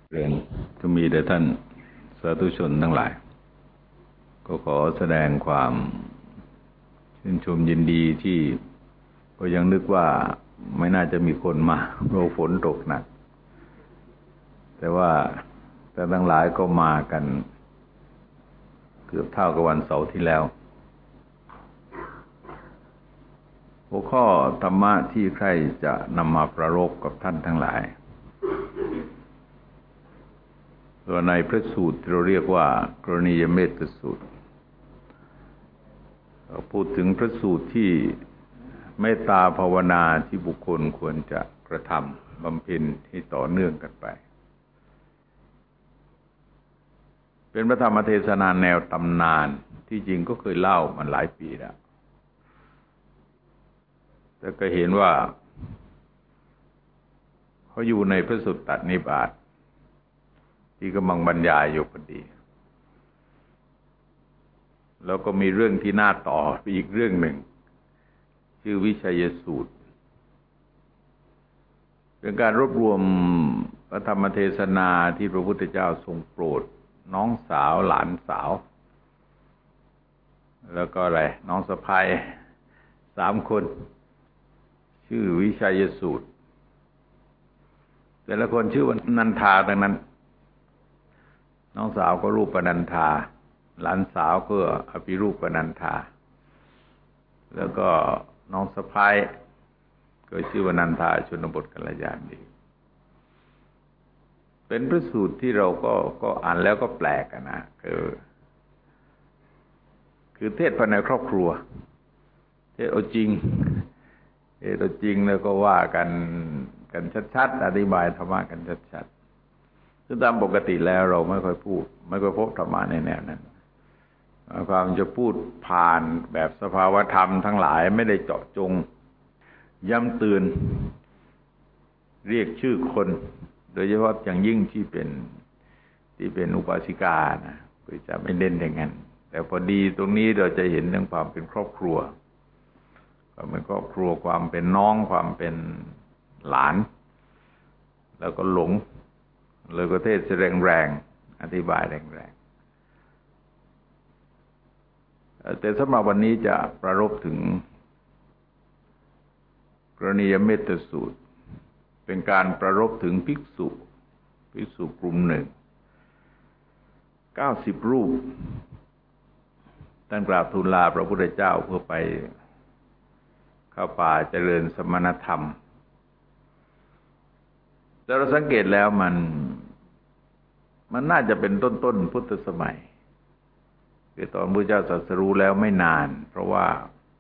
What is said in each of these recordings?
เรียนก็มีแต่ท่านสาธุชนทั้งหลายก็ขอแสดงความชื่นชมยินดีที่ก็ยังนึกว่าไม่น่าจะมีคนมาเพราะฝนตกหนักแต่ว่าแต่ทั้งหลายก็มากันเกือบเท่ากับวันเสาร์ที่แล้วหัวข้อธรรมะที่ใครจะนำมาประรบกับท่านทั้งหลายตัวในพระสูตรเราเรียกว่ากรณียเมตสูตรพูดถึงพระสูตรที่เมตตาภาวนาที่บุคคลควรจะกระทำบำเพ็ญให้ต่อเนื่องกันไปเป็นพระธรรมเทศนาแนวตำนานที่จริงก็เคยเล่ามาหลายปีแล้วแต่ก็เห็นว่าเขาอยู่ในพระสุตตนิบาตที่กำลังบรรยายอยู่พอดีแล้วก็มีเรื่องที่น่าต่ออีกเรื่องหนึ่งชื่อวิชัยสูตรเป็นการรวบรวมพระธรรมเทศนาที่พระพุทธเจ้าทรงโปรดน้องสาวหลานสาวแล้วก็อะไรน้องสะใภ้3 คนชื่อวิชัยสูตรแต่ละคนชื่อว่านันทาดังนั้นน้องสาวก็รูปนันทาหลานสาวก็อภิรูปนันทาแล้วก็น้องสะใภ้ก็ชื่อว่านันทาชนบทกัลยาณีเป็นพระสูตรที่เราก็อ่านแล้วก็แปลกนะคือเทศภายในครอบครัวเทศเอาจริงเทศเอาจริงแล้วก็ว่ากันชัดๆอธิบายธรรมะกันชัดๆซึ่งตามปกติแล้วเราไม่ค่อยพูดไม่ค่อยพบธรรมะในแนวนั้นความจะพูดผ่านแบบสภาวธรรมทั้งหลายไม่ได้เจาะจงย้ำเตือนเรียกชื่อคนโดยเฉพาะอย่างยิ่งที่เป็นอุบาสิกานะก็จะไม่เน้นอย่างนั้นแต่พอดีตรงนี้เราจะเห็นเรื่องความเป็นครอบครัวความเป็นครอบครัวความเป็นน้องความเป็นหลานแล้วก็หลงเลยก็เทศแรงๆอธิบายแรงๆแต่สำหรับวันนี้จะประรบถึงกรณียเมตสูตรเป็นการประรบถึงภิกษุกลุ่มหนึ่ง90 รูปท่านกราบทูลลาพระพุทธเจ้าเพื่อไปเข้าป่าเจริญสมณธรรมแต่เราสังเกตแล้วมันน่าจะเป็นต้นพุทธสมัยคือตอนพระเจ้าตรัสรู้แล้วไม่นานเพราะว่า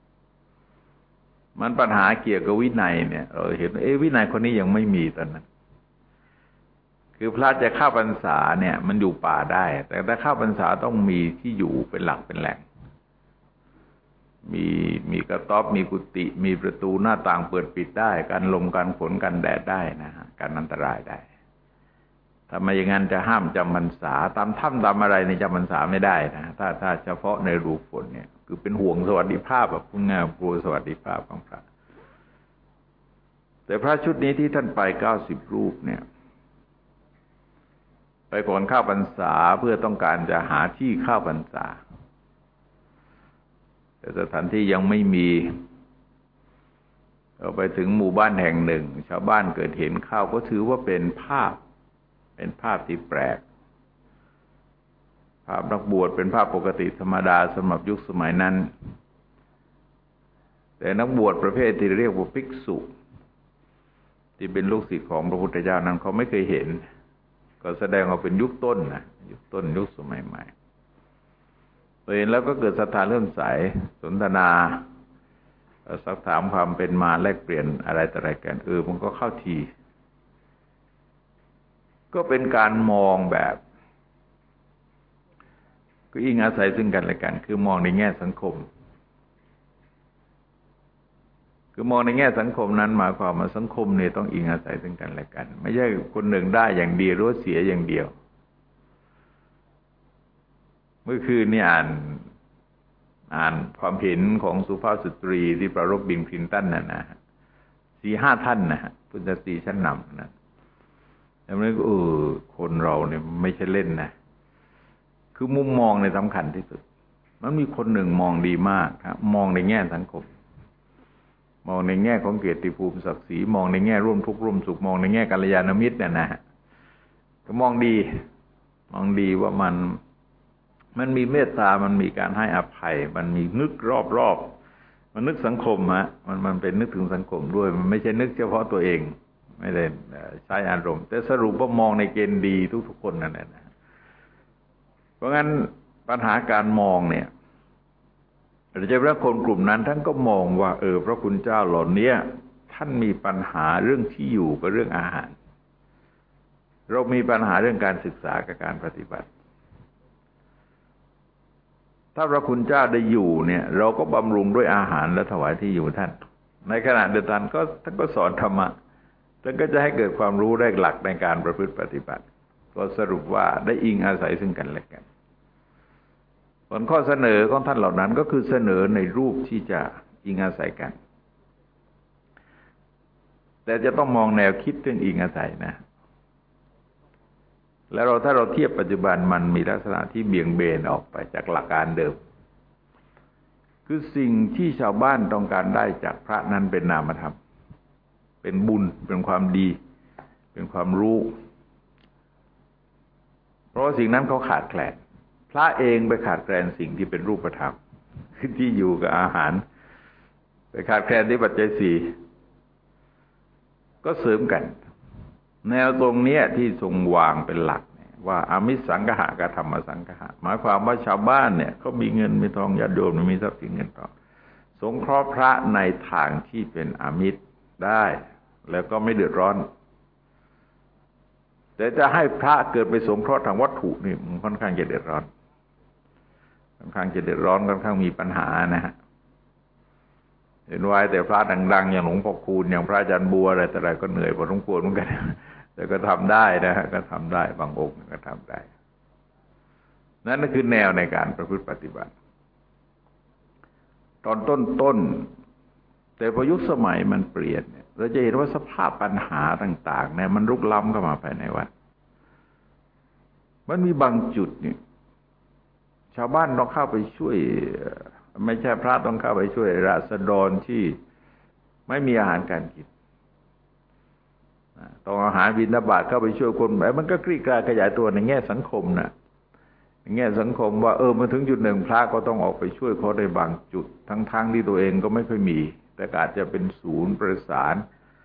มันปัญหาเกี่ยวกับวินัยเนี่ยเราเห็นวินัยคนนี้ยังไม่มีตอนนั้นคือพระจะเข้าพรรษาเนี่ยมันอยู่ป่าได้แต่ถ้าเข้าพรรษาต้องมีที่อยู่เป็นหลักเป็นแหล่งมีกระต๊อบมีกุฏิมีประตูหน้าต่างเปิดปิดได้กันลมกันฝนกันแดดได้นะฮะกันอันตรายได้ถ้าไม่อย่างนั้นจะห้ามจำพรรษาตามถ้ำตามอะไรในจำพรรษาไม่ได้นะถ้าเฉพาะในรูฝนเนี่ยคือเป็นห่วงสวัสดิภาพแบบพูดง่ายกลัวสวัสดิภาพของพระแต่พระชุดนี้ที่ท่านไป90 รูปเนี่ยไปก่อนเข้าพรรษาเพื่อต้องการจะหาที่เข้าพรรษาแต่สถานที่ยังไม่มีเราไปถึงหมู่บ้านแห่งหนึ่งชาวบ้านเกิดเห็นเข้าก็ถือว่าเป็นภาพที่แปลกภาพนักบวชเป็นภาพปกติธรรมดาสำหรับยุคสมัยนั้นแต่นักบวชประเภทที่เรียกว่าภิกษุที่เป็นลูกศิษย์ของพระพุทธเจ้านั้นเขาไม่เคยเห็นก็แสดงว่าเป็นยุคต้นนะยุคต้นยุคสมัยใหม่เห็นแล้วก็เกิดศรัทธาเริ่มใสสนทนาสักถามความเป็นมาแลกเปลี่ยนอะไรต่ออะไรกันมันก็เข้าทีก็เป็นการมองแบบก็อิงอาศัยซึ่งกันและกันคือมองในแง่สังคมคือมองในแง่สังคมนั้นหมายความว่าสังคมเนี่ยต้องอิงอาศัยซึ่งกันและกันไม่ใช่คนหนึ่งได้อย่างเดียวหรือเสียอย่างเดียวเมื่อคืนนี้อ่านความเห็นของสุภาพสตรีที่ประรบบิลคลินตันน่ะนะ4-5 ท่านนะพุทธสตรีชั้นนำนะอย่างนี้คนเราเนี่ยไม่ใช่เล่นนะคือมุมมองในสำคัญที่สุดมันมีคนหนึ่งมองดีมากครับมองในแง่สังคมมองในแง่ของเกียรติภูมิศักดิ์ศรีมองในแง่ร่วมทุกข์ร่วมสุขมองในแง่กัลยาณมิตรเนี่ยนะก็มองดีว่ามันมีเมตตามันมีการให้อภัยมันมีนึกรอบมันนึกสังคมมันเป็นนึกถึงสังคมด้วยมันไม่ใช่นึกเฉพาะตัวเองไม่ได้ใช้อารมณ์แต่สรุปว่ามองในเกณฑ์ดีทุกๆคนนั่นแหละนะเพราะงั้นปัญหาการมองเนี่ยเราจะเรียกคนกลุ่มนั้นท่านก็มองว่าพระคุณเจ้าเหล่านี้ท่านมีปัญหาเรื่องที่อยู่กับเรื่องอาหารเรามีปัญหาเรื่องการศึกษากับการปฏิบัติถ้าพระคุณเจ้าได้อยู่เนี่ยเราก็บำรุงด้วยอาหารและถวายที่อยู่ท่านในขณะเดียวกันท่านก็สอนธรรมะท่านก็จะให้เกิดความรู้ได้หลักในการประพฤติปฏิบัติก็สรุปว่าได้อิงอาศัยซึ่งกันและกันผลข้อเสนอของท่านเหล่านั้นก็คือเสนอในรูปที่จะอิงอาศัยกันแต่จะต้องมองแนวคิดเรื่องอิงอาศัยนะแล้วถ้าเราเทียบปัจจุบันมันมีลักษณะที่เบี่ยงเบนออกไปจากหลักการเดิมคือสิ่งที่ชาวบ้านต้องการได้จากพระนั้นเป็นนามธรรมเป็นบุญเป็นความดีเป็นความรู้เพราะสิ่งนั้นเขาขาดแคลนพระเองไปขาดแคลนสิ่งที่เป็นรูปธรรมคือที่อยู่กับอาหารไปขาดแคลนที่ปัจจัยสี่ก็เสริมกันแนวตรงนี้ที่ทรงวางเป็นหลักว่าอามิสสังฆะกับธรรมสังฆะหมายความว่าชาวบ้านเนี่ยเขามีเงินมีทองญาติโยมมีทรัพย์สินเงินทองสงเคราะห์พระในทางที่เป็นอามิสได้แล้วก็ไม่เดือดร้อนแต่จะให้พระเกิดไปสงเคราะห์ทางวัตถุนี่มันค่อนข้างจะเดือดร้อนค่อนข้างจะเดือดร้อนค่อนข้างมีปัญหานะฮะเห็นไว้แต่พระดังๆอย่างหลวงพ่อคูณอย่างพระอาจารย์บัวอะไรแต่ไรก็เหนื่อยพอสมควรเหมือนกันแต่ก็ทำได้นะฮะก็ทำได้บางองค์ก็ทำได้นั่นคือแนวในการประพฤติปฏิบัติตอนต้นแต่พอยุคสมัยมันเปลี่ยนเราจะเห็นว่าสภาพปัญหาต่างๆเนี่ยมันรุกล้ำเข้ามาภายในวัดมันมีบางจุดเนี่ยชาวบ้านต้องเข้าไปช่วยไม่ใช่พระต้องเข้าไปช่วยราษฎรที่ไม่มีอาหารการกินต้องอาหารบิณฑบาตเข้าไปช่วยคนแบบมันก็คลี่คลายขยายตัวในแง่สังคมนะในแง่สังคมว่ามาถึงจุดหนึ่งพระก็ต้องออกไปช่วยเขาในบางจุดทั้งที่ตัวเองก็ไม่ค่อยมีแต่อาจจะเป็นศูนย์ประสาน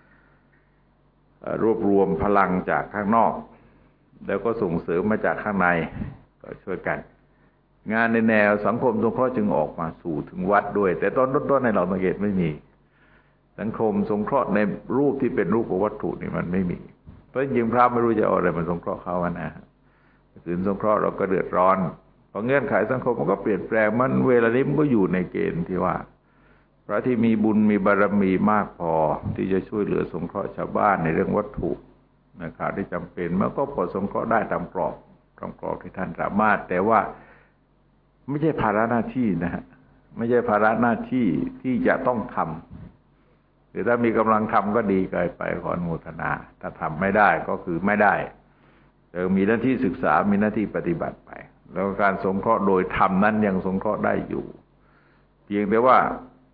รวบรวมพลังจากข้างนอกแล้วก็ส่งเสริมมาจากข้างในก็ช่วยกันงานในแนวสังคมสงเคราะห์จึงออกมาสู่ถึงวัดด้วยแต่ตอนต้นในเราสังเกตไม่มีสังคมสงเคราะห์ในรูปที่เป็นรูปของวัตถุนี่มันไม่มีเพราะจริงพระไม่รู้จะเอาอะไรมาสงเคราะห์เขานะถึงสงเคราะห์เราก็เดือดร้อนเพราะเงื่อนไขสังคมมันก็เปลี่ยนแปลงมันเวลานี้มันก็อยู่ในเกณฑ์ที่ว่าพระที่มีบุญมีบารมีมากพอที่จะช่วยเหลือสงเคราะห์ชาวบ้านในเรื่องวัตถุนะครับที่จำเป็นมันก็พอสงเคราะห์ได้ตามกรอบที่ท่านสามารถแต่ว่าไม่ใช่ภาระหน้าที่นะฮะไม่ใช่ภาระหน้าที่ที่จะต้องทำหรือถ้ามีกำลังทำก็ดีเกินไปขออนุโมทนาถ้าทำไม่ได้ก็คือไม่ได้มีหน้าที่ศึกษามีหน้าที่ปฏิบัติไปแล้วการสงเคราะห์โดยธรรมนั้นยังสงเคราะห์ได้อยู่เพียงแต่ว่า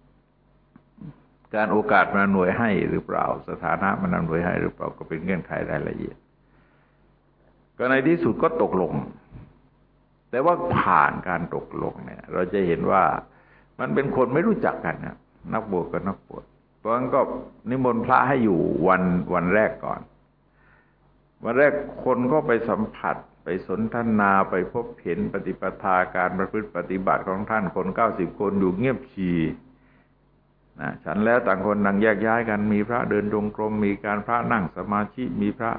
การโอกาสมันอำนวยให้หรือเปล่าสถานะมันอำนวยให้หรือเปล่าก็เป็นเงื่อนไขรายละเอียดก็ในที่สุดก็ตกลงแต่ว่าผ่านการตกลงเนี่ยเราจะเห็นว่ามันเป็นคนไม่รู้จักกันนะนักบวชกับนักบวชเพราะงั้นก็นิมนต์พระให้อยู่วันแรกก่อนวันแรกคนก็ไปสัมผัสไปสนทนาไปพบเห็นปฏิปทาการประพฤติปฏิบัติของท่านคน90 คนอยู่เงียบชีนะฉันแล้วต่างคนต่างแยกย้ายกันมีพระเดินจงกรมมีการพระนั่งสมาธิมีพระ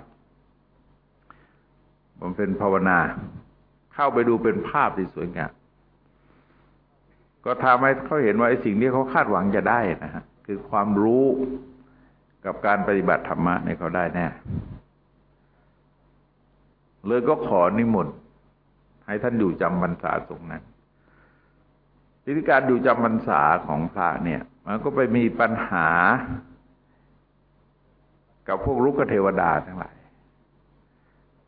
บำเพ็ญภาวนาเข้าไปดูเป็นภาพที่สวยงามก็ทำให้เขาเห็นว่าไอ้สิ่งที่เขาคาดหวังจะได้นะฮะคือความรู้กับการปฏิบัติธรรมะเนี่ยเขาได้แน่เลยก็ขอนิมนต์ให้ท่านอยู่จำพรรษาตรงนั้นทีนี้การอยู่จำพรรษาของพระเนี่ยมันก็ไปมีปัญหากับพวกรุกขเทวดาทั้งหลาย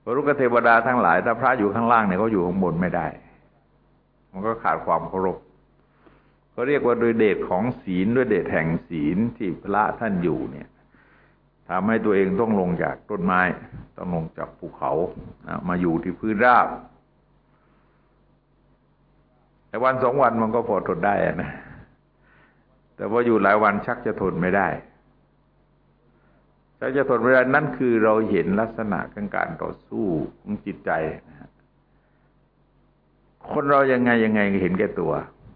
พระรุกเทวดาทั้งหลายถ้าพระอยู่ข้างล่างเนี่ยเขาอยู่ข้างบนไม่ได้มันก็ขาดความเคารพเขาเรียกว่าโดยเดชของศีลด้วยเดชแห่งศีลที่พระท่านอยู่เนี่ยทำให้ตัวเองต้องลงจากต้นไม้ต้องลงจากภูเขามาอยู่ที่พื้นราบแต่วันสองวันมันก็พอทนได้นะแต่ว่าอยู่หลายวันชักจะทนไม่ได้ชักจะทนไม่ได้นั่นคือเราเห็นลักษณะของการต่อสู้ของจิตใจคนเรายังไงเห็นแก่ตัว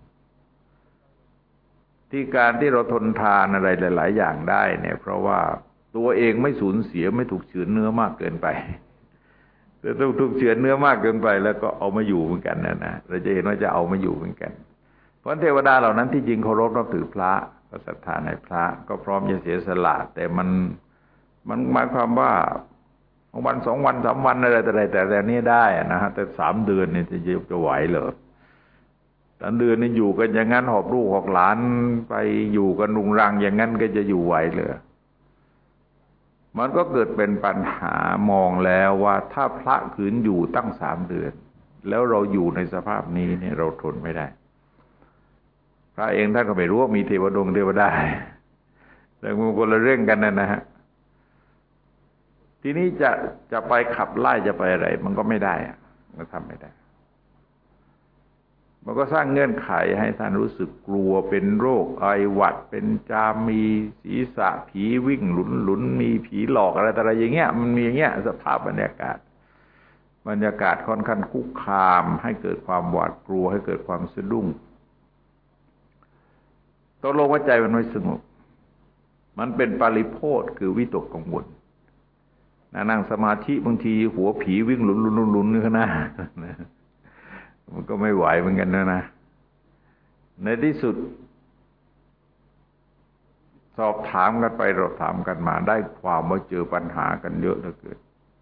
ที่การที่เราทนทานอะไรหลายๆอย่างได้เนี่ยเพราะว่าตัวเองไม่สูญเสียไม่ถูกเฉือนเนื้อมากเกินไปแต่ถูกเฉือนเนื้อมากเกินไปแล้วก็เอามาอยู่เหมือนกันนะเราจะเห็นว่าจะเอามาอยู่เหมือนกันเพราะเทวดาเหล่านั้นที่จริงเคารพนับถือพระก็ศรัทธาในพระก็พร้อมจะเสียสละแต่มันหมายความว่าวันสองวันสามวันอะไรแต่นี้ได้นะฮะแต่3 เดือนเนี่ยจะไหวเหรอ3 เดือนนี่อยู่กันอย่างนั้นหอบลูกหอบหลานไปอยู่กันรุงรังอย่างนั้นก็จะอยู่ไหวเหรอมันก็เกิดเป็นปัญหามองแล้วว่าถ้าพระขืนอยู่ตั้ง3 เดือนแล้วเราอยู่ในสภาพนี้เนี่ยเราทนไม่ได้พระเองท่านก็ไม่รู้ว่ามีเทวดาแต่มันคนละเรื่องกันนะฮะทีนี้จะไปขับไล่จะไปอะไรมันก็ไม่ได้มันทำไม่ได้มันก็สร้างเงื่อนไขให้ท่านรู้สึกกลัวเป็นโรคไอหวัดเป็นจามมีศีรษะผีวิ่งหลุนมีผีหลอกอะไรอย่างเงี้ยมันมีอย่างเงี้ยสภาพบรรยากาศค่อนข้างคุกคามให้เกิดความหวาดกลัวให้เกิดความสะดุ้งตกลงว่าใจมันไม่สงบมันเป็นปาริโภธคือวิตกกังวลนั่งสมาธิบางทีหัวผีวิ่งหลุนนี่ข้างหน้ามันก็ไม่ไหวเหมือนกันนะในที่สุดสอบถามกันไปเราถามกันมาได้ความว่าเจอปัญหากันเยอะเหลือเกิน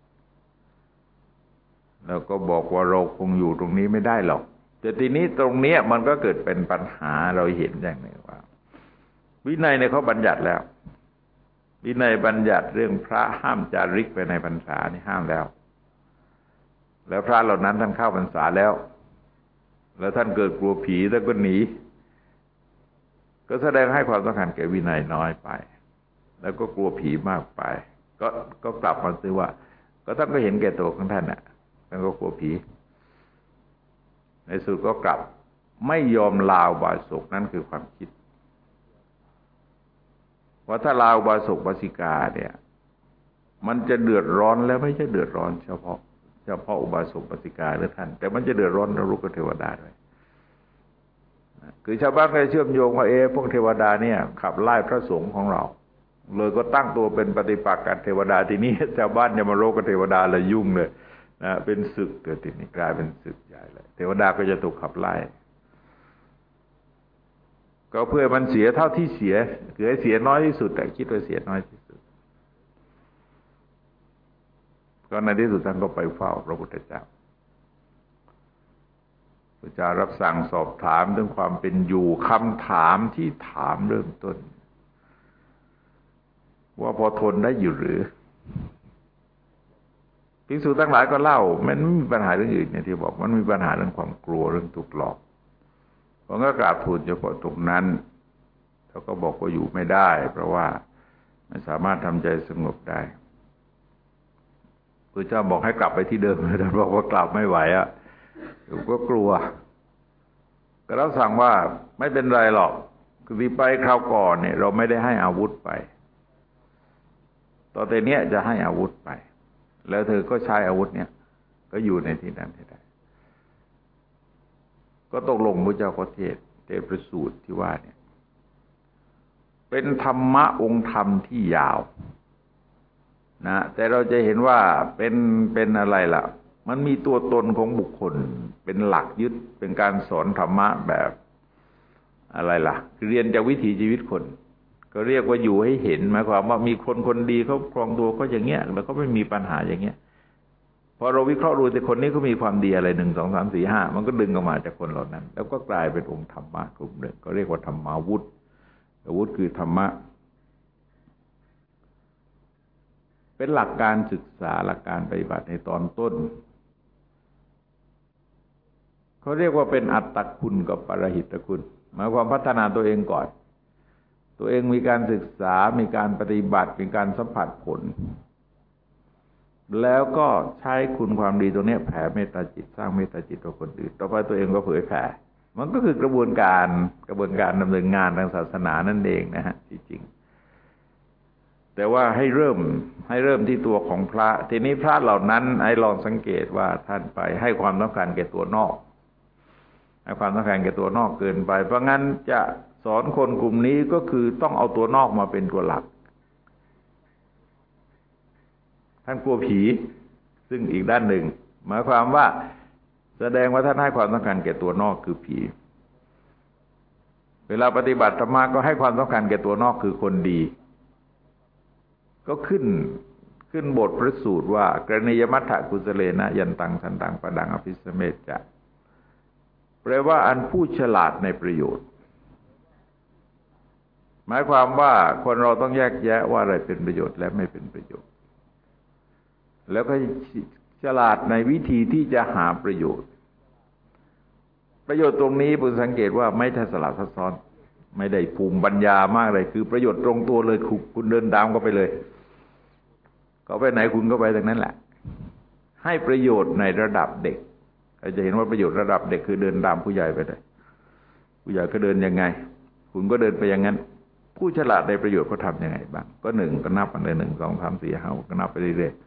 แล้วก็บอกว่าเราคงอยู่ตรงนี้ไม่ได้หรอกแต่ทีนี้ตรงนี้มันก็เกิดเป็นปัญหาเราเห็นอย่างหนึ่งว่าวินัยเนี่ยเขาบัญญัติแล้ววินัยบัญญัติเรื่องพระห้ามจาริกไปในพรรษานี่ห้ามแล้วพระเหล่านั้นท่านเข้าพรรษาแล้วท่านเกิดกลัวผีแล้วก็หนีก็แสดงให้ความสำคัญแก่วินัยน้อยไปแล้วก็กลัวผีมากไปก็กลับมาซื้อว่าก็ท่านก็เห็นแก่ตัวของท่านน่ะท่านก็กลัวผีในสุดก็กลับไม่ยอมลาอุบาสกนั่นคือความคิดว่าถ้าลาอุบาสกบาสิกาเนี่ยมันจะเดือดร้อนแล้วไม่ใช่เดือดร้อนเฉพาะอุบาสกบาสิกาหรือท่านแต่มันจะเดือดร้อนนรุกเทวดาด้วยคือชาวบ้านก็เชื่อมโยงว่าพวกเทวดาเนี่ยขับไล่พระสงฆ์ของเราเลยก็ตั้งตัวเป็นปฏิปักษ์กับเทวดาทีนี้ชาวบ้านจะมาโรกกับเทวดาละยุ่งเลยนะเป็นศึกเกิดทีนี้กลายเป็นศึกใหญ่เลยเทวดาก็จะถูกขับไล่ก็เพื่อมันเสียเท่าที่เสียคือให้เสียน้อยที่สุดแต่คิดว่าเสียน้อยที่สุดก็ในที่สุดท่านก็ไปเฝ้าพระพุทธเจ้าพระเจ้ารับสั่งสอบถามเรื่องความเป็นอยู่คำถามที่ถามเริ่มต้นว่าพอทนได้อยู่หรือภิกษุทั้งหลายก็เล่ามันไม่มีปัญหาเรื่องอื่นเนี่ยที่บอกมันมีปัญหาเรื่องความกลัวเรื่องถูกหลอกผมก็กราบทูลเฉพาะตรงนั้นเขาก็บอกว่าอยู่ไม่ได้เพราะว่าไม่สามารถทำใจสงบได้พระเจ้าบอกให้กลับไปที่เดิมแต่บอกว่ากลับไม่ไหวผมก็กลัวก็รับสั่งว่าไม่เป็นไรหรอกคือที่ไปคราวก่อนเนี่ยเราไม่ได้ให้อาวุธไปต่อแต่เนี้ยจะให้อาวุธไปแล้วเธอก็ใช้อาวุธเนี่ยก็อยู่ในที่นั้นให้ได้ก็ตกลงพระเจ้าก็เทศประสูตรที่ว่าเนี่ยเป็นธรรมะองค์ธรรมที่ยาวนะแต่เราจะเห็นว่าเป็นอะไรล่ะมันมีตัวตนของบุคคลเป็นหลักยึดเป็นการสอนธรรมะแบบอะไรล่ะเรียนจากวิถีชีวิตคนก็เรียกว่าอยู่ให้เห็นหมายความว่ามีคนดีเขาครองตัวก็อย่างเงี้ยแล้วก็ไม่มีปัญหาอย่างเงี้ยพอเราวิเคราะห์ดูแต่คนนี้ก็มีความดีอะไร1 2 3 4 5มันก็ดึงออกมาจากคนเหล่านั้นแล้วก็กลายเป็นองค์ธรรมะกลุ่มหนึ่งก็เรียกว่าธรรมาวุธอาวุธคือธรรมะเป็นหลักการศึกษาหลักการปฏิบัติในตอนต้นเขาเรียกว่าเป็นอัตตคุณกับปรหิตคุณหมายความพัฒนาตัวเองก่อนตัวเองมีการศึกษามีการปฏิบัติมีการสัมผัสผลแล้วก็ใช้คุณความดีตรงนี้แผ่เมตตาจิตสร้างเมตตาจิตต่อคนอื่นต่อไปตัวเองก็เผยแผ่มันก็คือกระบวนการดำเนินงานทางศาสนานั่นเองนะฮะที่จริงแต่ว่าให้เริ่มที่ตัวของพระทีนี้พระเหล่านั้นให้ลองสังเกตว่าท่านไปให้ความสำคัญแก่ตัวนอกให้ความสำคัญแก่ตัวนอกเกินไปเพราะงั้นจะสอนคนกลุ่มนี้ก็คือต้องเอาตัวนอกมาเป็นตัวหลักท่านกลัวผีซึ่งอีกด้านหนึ่งหมายความว่าแสดงว่าท่านให้ความสำคัญแก่ตัวนอกคือผีเวลาปฏิบัติธรรมะก็ให้ความสำคัญแก่ตัวนอกคือคนดีก็ขึ้นบทพระสูตรว่ากรณียมัฏฐกุสเลนะยันตังสันตังปดังอภิสเมจจะแปลว่าอันผู้ฉลาดในประโยชน์หมายความว่าคนเราต้องแยกแยะว่าอะไรเป็นประโยชน์และไม่เป็นประโยชน์แล้วก็ฉลาดในวิธีที่จะหาประโยชน์ตรงนี้ผมสังเกตว่าไม่ทันสลับซับซ้อนไม่ได้ภูมิปัญญามากเลยคือประโยชน์ตรงตัวเลยคุณเดินตามก็ไปเลยก็ไปไหนคุณก็ไปตรงนั้นแหละให้ประโยชน์ในระดับเด็กเราจะเห็นว่าประโยชน์ระดับเด็กคือเดินตามผู้ใหญ่ไปเลยผู้ใหญ่ก็เดินยังไงคุณก็เดินไปอย่างนั้นผู้ฉลาดในประโยชน์เขาทำยังไงบ้างก็หนึ่งก็นับไปเลย1 2 3 4 5ก็นับไปเรื่อย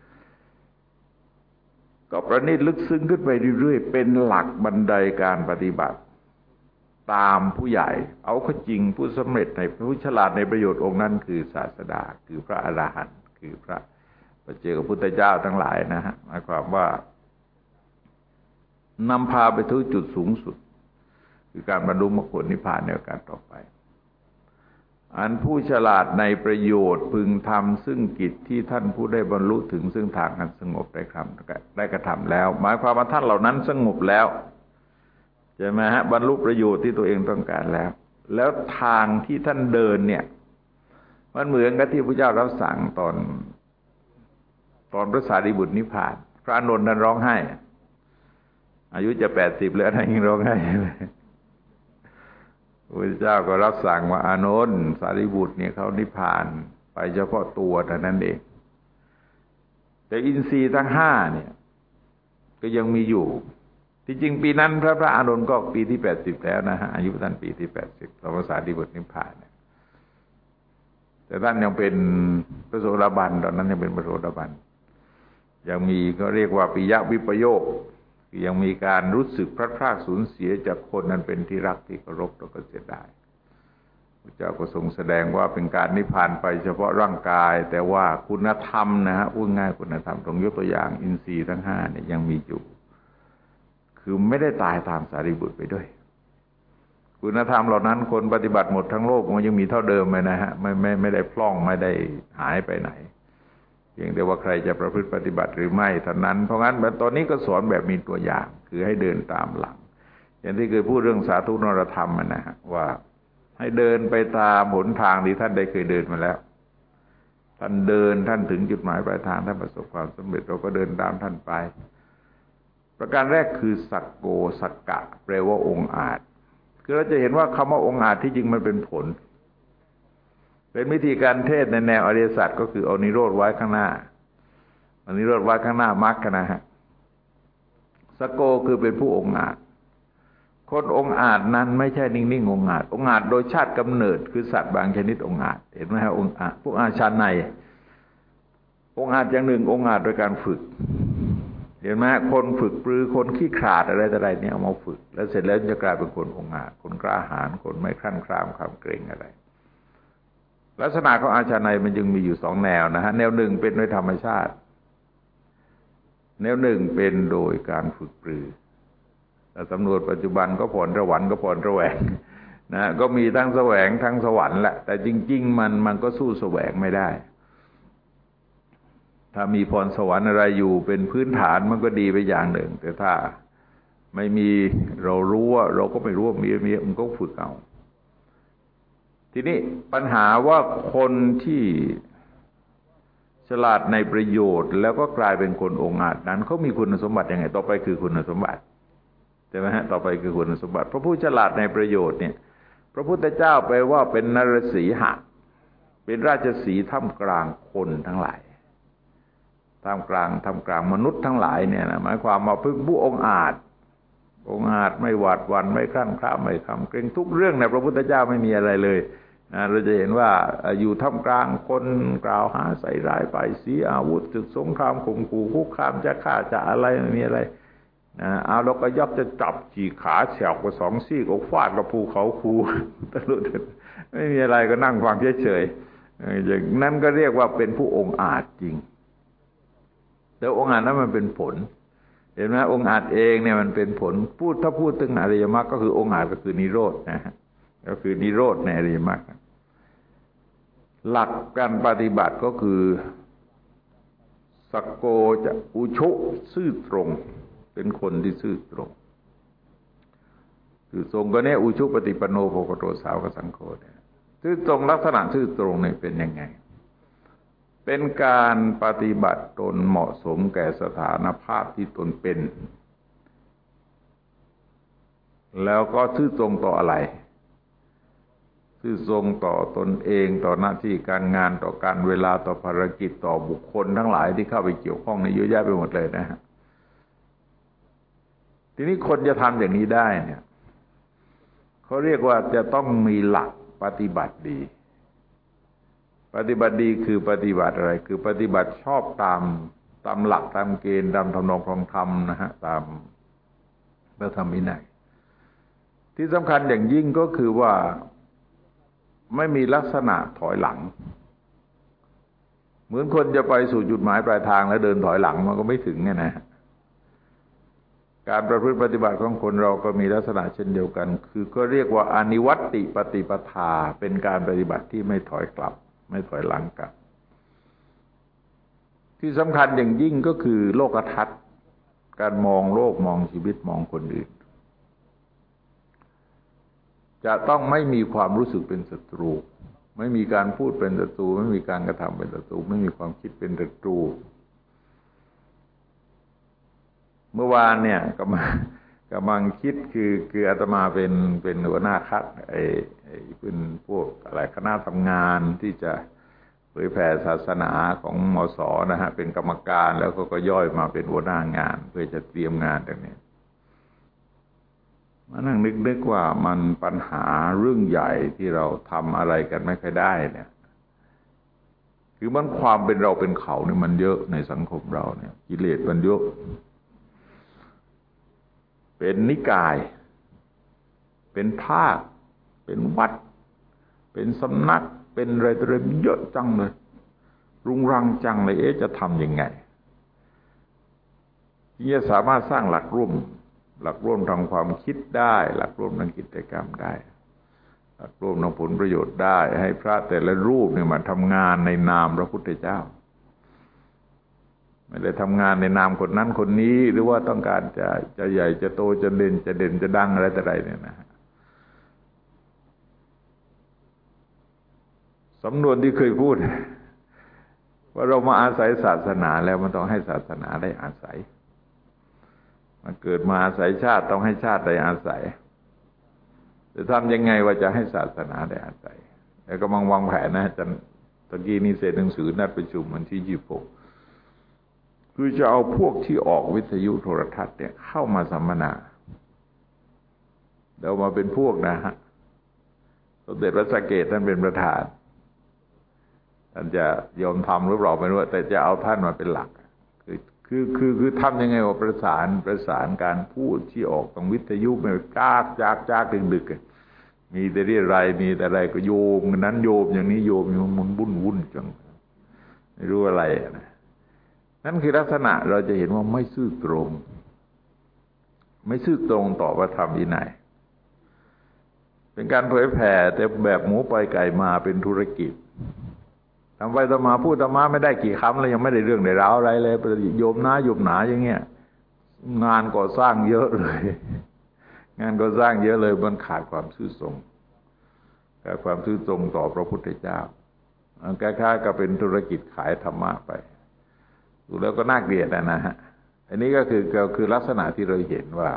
ๆก็ประณีตลึกซึ้งขึ้นไปเรื่อยๆเป็นหลักบันไดการปฏิบัติตามผู้ใหญ่เอาข้อจริงผู้สำเร็จในผู้ฉลาดในประโยชน์องค์นั้นคือศาสดาคือพระอรหันต์คือพระปัจเจกพุทธเจ้าทั้งหลายนะฮะหมายความว่านำพาไปถึงจุดสูงสุดคือการบรรลุมรรคผลนิพพานในโอกาสต่อไปอันผู้ฉลาดในประโยชน์พึงทำซึ่งกิจที่ท่านผู้ได้บรรลุถึงซึ่งทางอันสงบได้กระทำแล้วหมายความว่าท่านเหล่านั้นสงบแล้วใช่ไหมฮะบรรลุประโยชน์ที่ตัวเองต้องการแล้วทางที่ท่านเดินเนี่ยมันเหมือนกับที่พระเจ้ารับสั่งตอนพระสารีบุตรนิพพานพระอานนท์ท่านร้องไห้อายุจะ80แล้วท่านยังร้องไห้เลยพระเจ้าก็รับสั่งว่าอานนท์สารีบุตรเนี่ยเขานิพพานไปเฉพาะตัวเท่านั้นเองแต่อินทรีย์ทั้ง5เนี่ยก็ยังมีอยู่ที่จริงปีนั้นพระอานนท์ก็ปีที่80แล้วนะฮะอายุท่านปีที่80พระสารีบุตรนิพพานแต่ท่านยังเป็นพระโสดาบันตอนนั้นยังเป็นพระโสดาบันยังมีก็เรียกว่าปิยวิปโยคยังมีการรู้สึกพลัดพรากสูญเสียจากคนนั้นเป็นที่รักที่เคารพแล้วก็เสียดายพระเจ้าก็ทรงแสดงว่าเป็นการนิพพานไปเฉพาะร่างกายแต่ว่าคุณธรรมนะฮะพูดง่ายคุณธรรมตรงยกตัวอย่างอินทรีย์ทั้ง5เนี่ยยังมีอยู่คือไม่ได้ตายตามสารีบุตรไปด้วยคุณธรรมเหล่านั้นคนปฏิบัติหมดทั้งโลกมันยังมีเท่าเดิมเลยนะฮะไม่ได้พล่องไม่ได้หายไปไหนเพียงแต่ว่าใครจะประพฤติปฏิบัติหรือไม่เท่านั้นเพราะงั้นตอนนี้ก็สอนแบบมีตัวอย่างคือให้เดินตามหลังอย่างที่เคยพูดเรื่องสาธุนรธรรมนะฮะว่าให้เดินไปตามหนทางที่ท่านได้เคยเดินมาแล้วท่านเดินท่านถึงจุดหมายปลายทางท่านประสบความสำเร็จเราก็เดินตามท่านไปประการแรกคือสักโกสักกะแปลว่าองค์อาจคือเราจะเห็นว่าคำว่าองค์อาจที่จริงมันเป็นผลเป็นวิธีการเทศในแนวอริยสัจก็คือเอานิโรธไว้ข้างหน้าเอานิโรธไว้ข้างหน้ามรรคนะฮะสักโกคือเป็นผู้องค์อาจคนองค์อาจนั้นไม่ใช่นิ่งๆองค์อาจโดยชาติกำเนิดคือสัตว์บางชนิดองค์อาจเห็นไหมฮะองค์อาจพวกอาชาในองค์อาจอย่างหนึ่งองค์อาจโดยการฝึกเห็นไหมคนฝึกปรือคนขี้ขลาดอะไรต่ออะไรเนี่ยเอามาฝึกแล้วเสร็จแล้วจะกลายเป็นคนองค์อาจคนกล้าหาญคนไม่ครั่นครามขำเกรงอะไรลักษณะของอาชาในมันจึงมีอยู่2แนวนะฮะแนวหนึ่งเป็นโดยธรรมชาติแนวหนึ่งเป็นโดยการฝึกปรือแต่สำรวจปัจจุบันก็ผ่อนระหวันก็ผ่อนระแวงนะก็มีทั้งแสวงทั้งสวรรค์แหละแต่จริงๆมันก็สู้แสวงไม่ได้ถ้ามีพรสวรรค์อะไรอยู่เป็นพื้นฐานมันก็ดีไปอย่างหนึ่งแต่ถ้าไม่มีเรารู้ว่าเราก็ไม่รู้ว่ามีมันก็ฝึกเอาทีนี้ปัญหาว่าคนที่ฉลาดในประโยชน์แล้วก็กลายเป็นคนองอาจนั้นเขามีคุณสมบัติยังไงต่อไปคือคุณสมบัติใช่ไหมฮะต่อไปคือคุณสมบัติพระผู้ฉลาดในประโยชน์เนี่ยพระพุทธเจ้าแปลว่าเป็นนรสีหะเป็นราชสีห์ท่ามกลางคนทั้งหลายท่ามกลางมนุษย์ทั้งหลายเนี่ยนะหมายความว่าพึ่งผู้องอาจไม่หวาดหวั่นไม่คลั่งคล้าไม่ขำเกรงทุกเรื่องในพระพุทธเจ้าไม่มีอะไรเลยนะเราจะเห็นว่าอยู่ท่ามกลางคนกล่าวหาใส่ร้ายป้ายสีอาวุธศึกสงครามข่มขู่คุกคามจะฆ่าจะอะไรไม่มีอะไรนะเอาเราก็ยับจะจับจีขาเฉกกับสองซี่อกฟาดกับภูเขาคูตะลุไม่มีอะไรก็นั่งฟังเฉยๆอย่างนั้นก็เรียกว่าเป็นผู้องอาจจริงแต่องค์อาจนั้นมันเป็นผลเห็นไหมองค์อาจเองเนี่ยมันเป็นผลถ้าพูดถึงอริยมรรคก็คือองค์อาจก็คือนิโรธนะฮะก็คือนิโรธในอริยมรรคหลักการปฏิบัติก็คือสักโกจะอุชุซื่อตรงเป็นคนที่ซื่อตรงคือทรงก็เนี่ยอุชุปฏิปันโนโภคโตสาวกสังโฆเนี่ยซื่อตรงลักษณะซื่อตรงเนี่ยเป็นยังไงเป็นการปฏิบัติตนเหมาะสมแก่สถานภาพที่ตนเป็นแล้วก็ซื่อตรงต่ออะไรซื่อตรงต่อตนเองต่อหน้าที่การงานต่อการเวลาต่อภารกิจต่อบุคคลทั้งหลายที่เข้าไปเกี่ยวข้องในเยอะแยะไปหมดเลยนะฮะทีนี้คนจะทำอย่างนี้ได้เนี่ยเขาเรียกว่าจะต้องมีหลักปฏิบัติดีปฏิบัติดีคือปฏิบัติอะไรคือปฏิบัติชอบตามหลักตามเกณฑ์ตามทำนองครองธรรมนะฮะตามพระธรรมวินัยที่สำคัญอย่างยิ่งก็คือว่าไม่มีลักษณะถอยหลังเหมือนคนจะไปสู่จุดหมายปลายทางแล้วเดินถอยหลังมันก็ไม่ถึงไงนะการประพฤติปฏิบัติของคนเราก็มีลักษณะเช่นเดียวกันคือก็เรียกว่าอนิวัตติปฏิปทาเป็นการปฏิบัติที่ไม่ถอยกลับไม่ถอยหลังกลับที่สำคัญอย่างยิ่งก็คือโลกทัศน์การมองโลกมองชีวิตมองคนอื่นจะต้องไม่มีความรู้สึกเป็นศัตรูไม่มีการพูดเป็นศัตรูไม่มีการกระทำเป็นศัตรูไม่มีความคิดเป็นศัตรูเมื่อวานเนี่ยกำลังคิดคืออาตมาเป็นหัวหน้าคัดเป็นพวกอะไรคณะทำงานที่จะเผยแผ่ศาสนาของมศ.นะฮะเป็นกรรมการแล้วก็ย่อยมาเป็นหัวหน้างานเพื่อจะเตรียมงานตรงนี้มานั่งนึกว่ามันปัญหาเรื่องใหญ่ที่เราทำอะไรกันไม่ค่อยได้เนี่ยคือมันความเป็นเราเป็นเขาเนี่ยมันเยอะในสังคมเราเนี่ยกิเลสมันเยอะเป็นนิกายเป็นภาคเป็นวัดเป็นสำนักเป็นอะไรต่ออะไรเยอะจังเลยรุงรังจังเลยจะทำยังไงที่จะสามารถสร้างหลักร่วมทางความคิดได้หลักร่วมทางกิจกรรมได้หลักร่วมทางผลประโยชน์ได้ให้พระแต่ละรูปเนี่ยมาทำงานในนามพระพุทธเจ้าไม่ได้ทำงานในนามคนนั้นคนนี้หรือว่าต้องการจะใหญ่จะโตจะเด่นจะดังอะไรแต่ไรเนี่ยนะสำนวนที่เคยพูดว่าเรามาอาศัยศาสนาแล้วมันต้องให้ศาสนาได้อาศัยมันเกิดมาอาศัยชาติต้องให้ชาติได้อาศัยจะทำยังไงว่าจะให้ศาสนาได้อาศัยแล้วก็วางแผนนะอาจารย์ตะกี้นี้เสร็จหนังสือนัดประชุมวันที่26คือจะเอาพวกที่ออกวิทยุโทรทัศน์เนี่ยเข้ามาสัมมนาเดี๋ยวมาเป็นพวกนะฮะสมเด็จพระสังเกตท่านเป็นประธานท่านจะยอมทำหรือเปล่าไม่รู้แต่จะเอาท่านมาเป็นหลักคือทำยังไงว่าประสานการพูดที่ออกทางวิทยุไม่จากดึกมีแต่เรียอะไรมีแต่อะไรก็โยมนั้นโยมอย่างนี้โยมมันวุ่นจังไม่รู้อะไรนะนั่นคือลักษณะเราจะเห็นว่าไม่ซื่อตรงต่อพระธรรมวินัยเป็นการเผยแผ่แต่แบบหมูปล่อยไก่มาเป็นธุรกิจทำไปต่อมาพูดธรรมะไม่ได้กี่คำแล้วยังไม่ได้เรื่องได้ราวอะไรเลยโยมหนาอย่างเงี้ยงานก่อสร้างเยอะเลยมันขาดความซื่อตรงต่อพระพุทธเจ้าคล้ายๆกับเป็นธุรกิจขายธรรมะไปดูแล้วก็น่าเกลียดนะฮะอันนี้ก็คือลักษณะที่เราเห็นว่า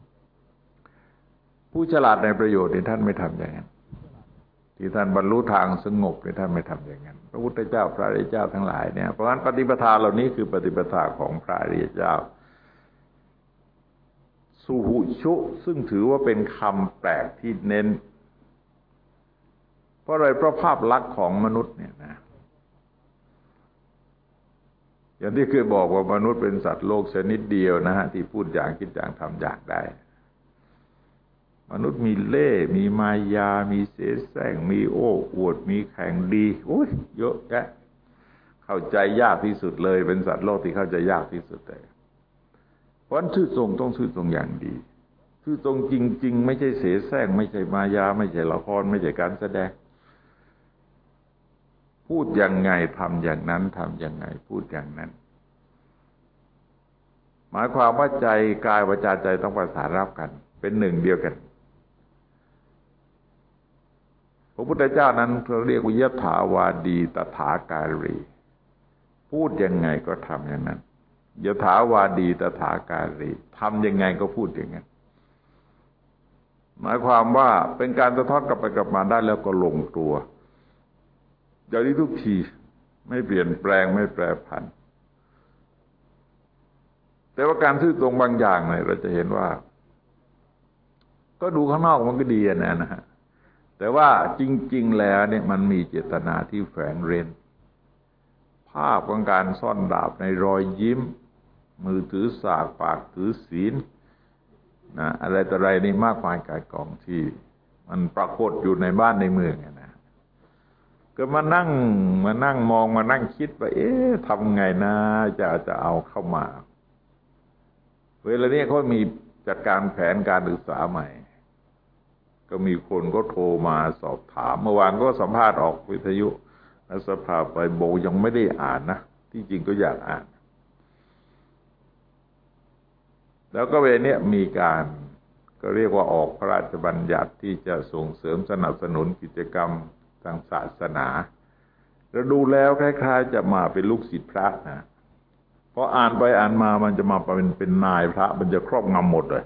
ผู้ฉลาดในประโยชน์ที่ท่านไม่ทำอย่างนั้นที่ท่านบรรลุทางสงบที่ท่านไม่ทำอย่างนั้นพระพุทธเจ้าพระอริยเจ้าทั้งหลายเนี่ยเพราะฉะนั้นปฏิปทาเหล่านี้คือปฏิปทาของพระอริยเจ้าสุหุชุซึ่งถือว่าเป็นคำแปลกที่เน้นเพราะอะไรเพราะภาพลักษณ์ของมนุษย์เนี่ยนะอย่างที่เคยบอกว่ามนุษย์เป็นสัตว์โลกชนิดเดียวนะฮะที่พูดอย่างคิดอย่างทำอย่างได้มนุษย์มีเล่ห์มีมายามีเสแสร้งมีโอ้อวดมีแข่งดีโอ้ยเยอะแยะเข้าใจยากที่สุดเลยเป็นสัตว์โลกที่เข้าใจยากที่สุดเลยเพราะฉะนั้นชื่อทรงต้องชื่อทรงอย่างดีชื่อทรงจริงๆไม่ใช่เสแสร้งไม่ใช่มายาไม่ใช่ละครไม่ใช่การแสดงพูดยังไงทำอย่างนั้นทำยังไงพูดอย่างนั้นหมายความว่าใจกายวาจาใจต้องประสานรับกันเป็นหนึ่งเดียวกันพระพุทธเจ้านั้นเขาเรียกว่ายถาวาดีตถาการีพูดยังไงก็ทำอย่างนั้นยถาวาดีตถาการีทำยังไงก็พูดอย่างนั้นหมายความว่าเป็นการสะท้อนกลับไปกลับมาได้แล้วก็ลงตัวอย่างนี้ทุกทีไม่เปลี่ยนแปลงไม่แปรผันแต่ว่าการซื่อตรงบางอย่างเนี่ยเราจะเห็นว่าก็ดูข้างนอกมันก็ดีนะฮะแต่ว่าจริงๆแล้วเนี่ยมันมีเจตนาที่แฝงเร้นภาพของการซ่อนดาบในรอยยิ้มมือถือสากปากถือศีลนะอะไรต่ออะไรนี่มากมายกายกองที่มันปรากฏอยู่ในบ้านในเมืองนะก็มานั่งมองมานั่งคิดว่าทำไงนะจะเอาเข้ามาเวลานี้เขามีจัดการแผนการศึกษาใหม่ก็มีคนก็โทรมาสอบถามเมื่อวานก็สัมภาษณ์ออกวิทยุรัฐสภาไปโบยังไม่ได้อ่านนะที่จริงก็อยากอ่านแล้วก็เวลานี้มีการก็เรียกว่าออกพระราชบัญญัติที่จะส่งเสริมสนับสนุนกิจกรรมทางศาสนาเราดูแล้วคล้ายๆจะมาเป็นลูกศิษย์พระนะพออ่านไปอ่านมามันจะมาเป็นนายพระมันจะครอบงำหมดเลย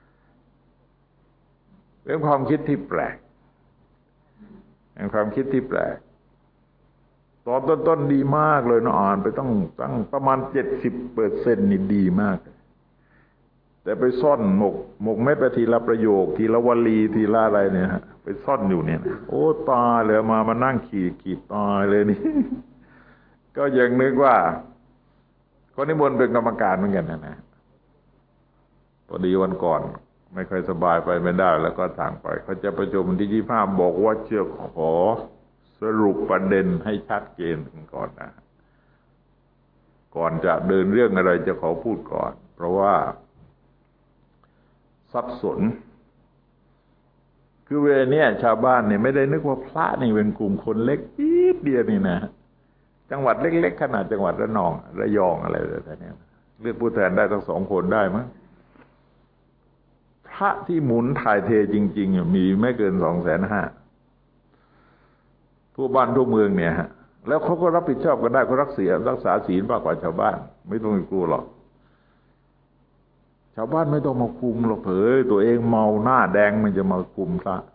เป็นความคิดที่แปลกเป็นความคิดที่แปลกตอนต้นๆดีมากเลยนะอ่านไปตั้งประมาณ70%นี่ดีมากแต่ไปซ่อนหมกเม็ดไปทีละประโยคทีละวลีทีละอะไรเนี่ยฮะไปซ่อนอยู่เนี่ยโอ้ตายเลยมานั่งขีดตายเลยนี่ ก็ยังนึกว่าคนนิมนต์เป็นกรรมการเหมือนกันนะพอดีวันก่อนไม่ค่อยสบายไปไม่ได้แล้วก็สั่งไปเขาจะประชุมที่25บอกว่าเชื่อขอสรุปประเด็นให้ชัดเจนก่อนนะก่อนจะเดินเรื่องอะไรจะขอพูดก่อนเพราะว่าสับสนคือเวลาเนี้ยชาวบ้านเนี่ยไม่ได้นึกว่าพระนี่เป็นกลุ่มคนเล็กนิดเดียวนี่นะจังหวัดเล็กๆขนาดจังหวัดระยองอะไรแบบนี้เลือกผู้แทนได้ทั้ง2 คนได้มั้งพระที่หมุนถ่ายเทจริงๆมีไม่เกิน250,000ทั่วบ้านทั่วเมืองเนี่ยฮะแล้วเขาก็รับผิดชอบกันได้เขารักษาศีลมากกว่าชาวบ้านไม่ต้องกลัวหรอกชาวบ้านไม่ต้องมาคุมหรอกเผยตัวเองเมาหน้าแดงมันจะมาคุมพระ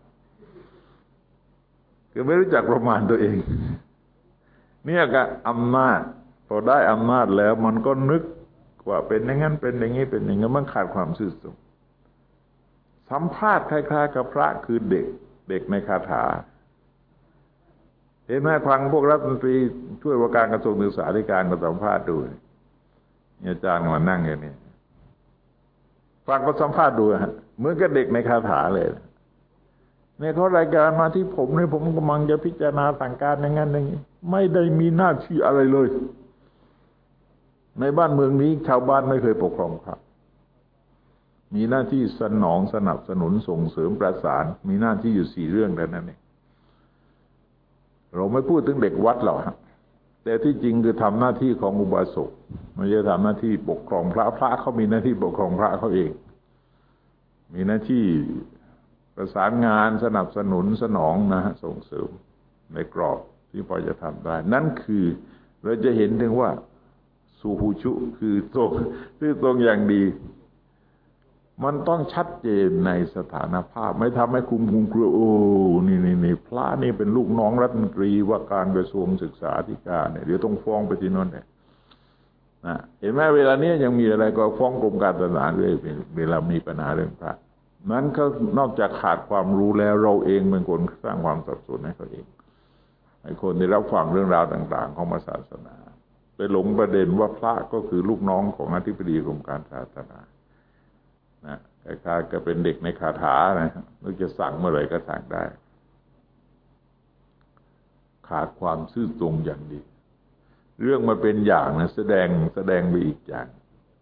คือไม่รู้จักประมาณตัวเองเนี่ยก็อำนาจพอได้อำนาจแล้วมันก็นึกว่าเป็นอย่างนั้นเป็นอย่างนี้เป็นอย่างนั้นมันขาดความซื่อสัตย์สัมภาษณ์คล้ายๆกับพระคือเด็กในคาถาเห็นไหมฟังพวกรัฐมนตรีช่วยว่าการกระทรวงศึกษาธิการก็สัมภาษณ์ดูอาจารย์มานั่งอย่างนี้ฟังก็สัมภาษณ์ดูฮะเหมือนกับเด็กในคาถาเลยเนี่ยเขารายการมาที่ผมเนี่ยผมกำลังจะพิจารณาสั่งการอย่างนั้นอย่างนี้ไม่ได้มีหน้าที่อะไรเลยในบ้านเมืองนี้ชาวบ้านไม่เคยปกครองครับมีหน้าที่สนับสนุนส่งเสริมประสานมีหน้าที่อยู่4 เรื่องเท่านั้นเองเราไม่พูดถึงเด็กวัดหรอกแต่ที่จริงคือทำหน้าที่ของอุบาสกไม่ใช่ทำหน้าที่ปกครองพระเขามีหน้าที่ปกครองพระเขาเองมีหน้าที่ประสานงานสนับสนุนสนองนะฮะส่งเสริมในกรอบที่พอจะทำได้นั่นคือเราจะเห็นถึงว่าสุหูชุคือทรงอย่างดีมันต้องชัดเจนในสถานภาพไม่ทำให้คุมกลัวโอ้นี่พระนี่เป็นลูกน้องรัฐมนตรีว่าการกระทรวงศึกษาธิการเนี่ยเดี๋ยวต้องฟ้องไปที่โน่นเนี่ยนะเห็นไหมเวลานี้ยังมีอะไรก็ฟ้องกรมการศาสนาด้วยเวลามีปัญหาเรื่องพระนั้นก็นอกจากขาดความรู้แล้วเราเองเป็นคนสร้างความสับสนให้เขาเองให้คนได้รับฟังเรื่องราวต่างๆของศาสนาไปหลงประเด็นว่าพระก็คือลูกน้องของอธิบดีกรมการศาสนานะคล้ายๆก็เป็นเด็กในคาถานะนึกจะสั่งเมื่อไหร่ก็สั่งได้ขาดความซื่อตรงอย่างดีเรื่องมาเป็นอย่างนะแสดงไปอีกอย่าง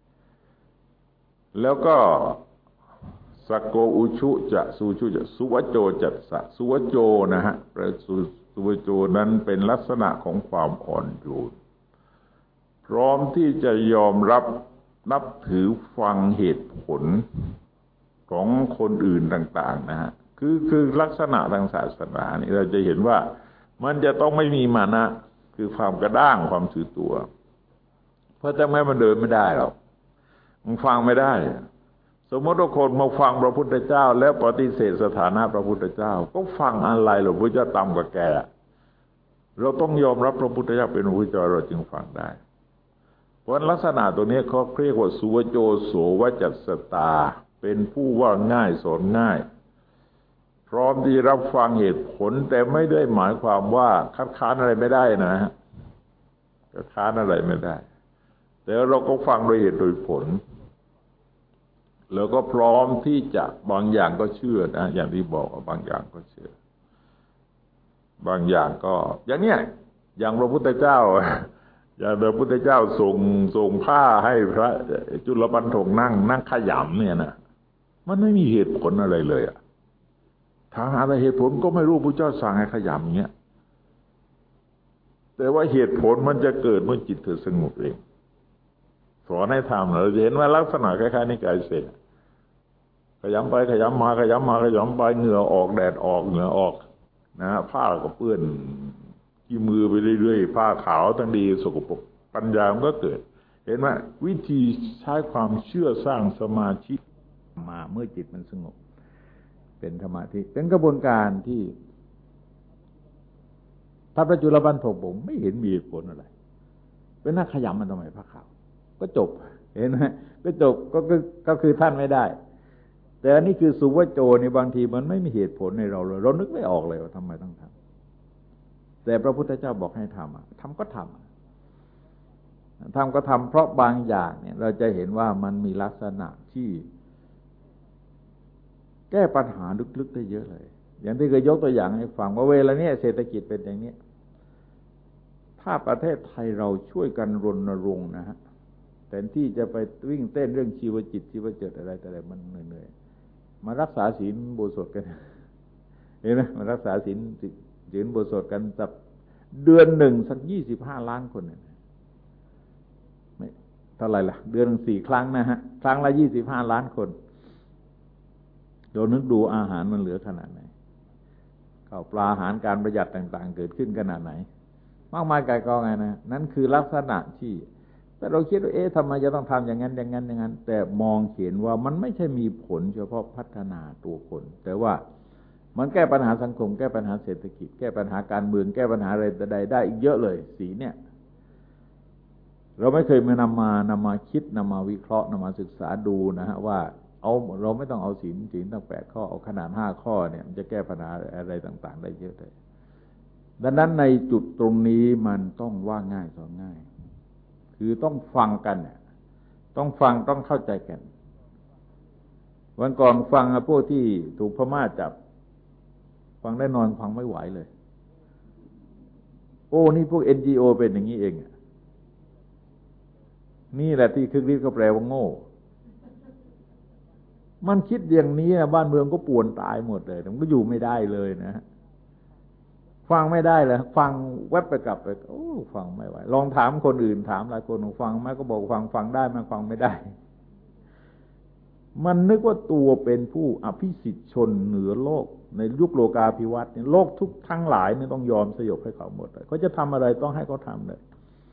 แล้วก็สกโกอุชุจะสุชุจะสุวโจจัตสะสุวโจนะฮะสุวโจนั้นเป็นลักษณะของความอ่อนโยนพร้อมที่จะยอมรับนับถือฟังเหตุผลของคนอื่นต่างๆนะฮะคือลักษณะทางศาสนานี่เราจะเห็นว่ามันจะต้องไม่มีมานะคือความกระด้างความถือตัวเพราะจะไม่มันเดินไม่ได้หรอกมันฟังไม่ได้สมมติว่าคนมาฟังพระพุทธเจ้าแล้วปฏิเสธสถานะพระพุทธเจ้าก็ฟังอะไรหรอพระเจ้าต่ำกว่าแกเราต้องยอมรับพระพุทธเจ้าเป็นพระพุทธเจ้าเราจึงฟังได้เพราะลักษณะตัวนี้เขาเรียกว่าสุวโจโสวจัสสตาเป็นผู้ว่าง่ายสอนง่ายพร้อมที่รับฟังเหตุผลแต่ไม่ได้หมายความว่าคัดค้านอะไรไม่ได้นะฮะคัดค้านอะไรไม่ได้แต่เราก็ฟังโดยเหตุโดยผลแล้วก็พร้อมที่จะบางอย่างก็เชื่อนะอย่างที่บอกบางอย่างก็เชื่อบางอย่างก็อย่างเนี้ยอย่างพระพุทธเจ้าอย่างพระพุทธเจ้าส่งผ้าให้พระจุลปันถงนั่งขยำเนี่ยนะมันไม่มีเหตุผลอะไรเลยอะทางหาเหตุผลก็ไม่รู้พระเจ้าสั่งให้ขยำเงี้ยแต่ว่าเหตุผลมันจะเกิดเมื่อจิตเธอสงบเองสอนให้ทำเราจะเห็นว่าลักษณะคล้ายๆนิกายเสร็จขยำไปขยำมาขยำไปเหงื่อออกแดดออกเหงื่อออกนะผ้าก็เปื้อนขี้มือไปเรื่อยๆผ้าขาวทั้งดีสกปรกปัญญามันก็เกิดเห็นไหมวิธีใช้ความเชื่อสร้างสมาธิมาเมื่อจิตมันสงบเป็นสมาธิเป็นกระบวนการที่ถ้าพระจุลปันถงผมไม่เห็นมีผลอะไรเป็นนักขยำมันทำไมผ้าขาวก็จบเห็นไหมก็จบก็คือท่านไม่ได้แต่อันนี้คือสุวโจนี่บางทีมันไม่มีเหตุผลในเราเลยเรานึกไม่ออกเลยว่าทำไมต้องทำแต่พระพุทธเจ้าบอกให้ทำทำก็ทำเพราะบางอย่างเนี่ยเราจะเห็นว่ามันมีลักษณะที่แก้ปัญหาลึกๆได้เยอะเลยอย่างที่เคยยกตัวอย่างให้ฟังว่าเวลาเนี้ยเศรษฐกิจเป็นอย่างนี้ถ้าประเทศไทยเราช่วยกันรณรงค์นะฮะแต่ที่จะไปวิ่งเต้นเรื่องชีวจิตชีวเจตอะไรแต่มันเหนื่อยๆมารักษาศีลอุโบสถกันเห็นไหมมารักษาศีลอุโบสถกันสักเดือนหนึ่งสัก25 ล้านคนเนี่ยไม่เท่าไหร่ล่ะเดือน4 ครั้งนะฮะครั้งละ25 ล้านคนเรานึกดูอาหารมันเหลือขนาดไหนข้าวปลาอาหารการประหยัดต่างๆเกิดขึ้นขนาดไหนมากมายไกลกองไงนะนั่นคือลักษณะที่แต่เราคิดว่าทำไมจะต้องทำอย่างนั้นแต่มองเห็นว่ามันไม่ใช่มีผลเฉพาะพัฒนาตัวคนแต่ว่ามันแก้ปัญหาสังคมแก้ปัญหาเศรษฐกิจแก้ปัญหาการเมืองแก้ปัญหาอะไรใดได้อีกเยอะเลยสีเนี่ยเราไม่เคยนำมาคิดนำมาวิเคราะห์นำมาศึกษาดูนะฮะว่าเราไม่ต้องเอาศีลตั้ง8 ข้อเอาขนาด5 ข้อเนี่ยมันจะแก้ปัญหาอะไรต่างๆได้เยอะเลยดังนั้นในจุดตรงนี้มันต้องว่าง่ายสอนง่ายคือต้องฟังกันต้องฟังต้องเข้าใจกันวันก่อนฟังพวกที่ถูกพม่าจับฟังได้นอนฟังไม่ไหวเลยโอ้นี่พวก NGO เป็นอย่างนี้เองนี่แหละที่คึกฤทธิ์เขาแปลว่าโง่มันคิดอย่างนี้บ้านเมืองก็ป่วนตายหมดเลยมันก็อยู่ไม่ได้เลยนะฟังไม่ได้เลยฟังแวบไปกลับไปโอ้ฟังไม่ไหวลองถามคนอื่นถามหลายคนฟังไหมก็บอกฟังได้ไหมฟังไม่ได้มันนึกว่าตัวเป็นผู้อภิสิทธิชนเหนือโลกในยุคโลกาภิวัตน์เนี่ยโลกทุกทั้งหลายเนี่ยต้องยอมสยบให้เขาหมดเลยเขาจะทำอะไรต้องให้เขาทำเลย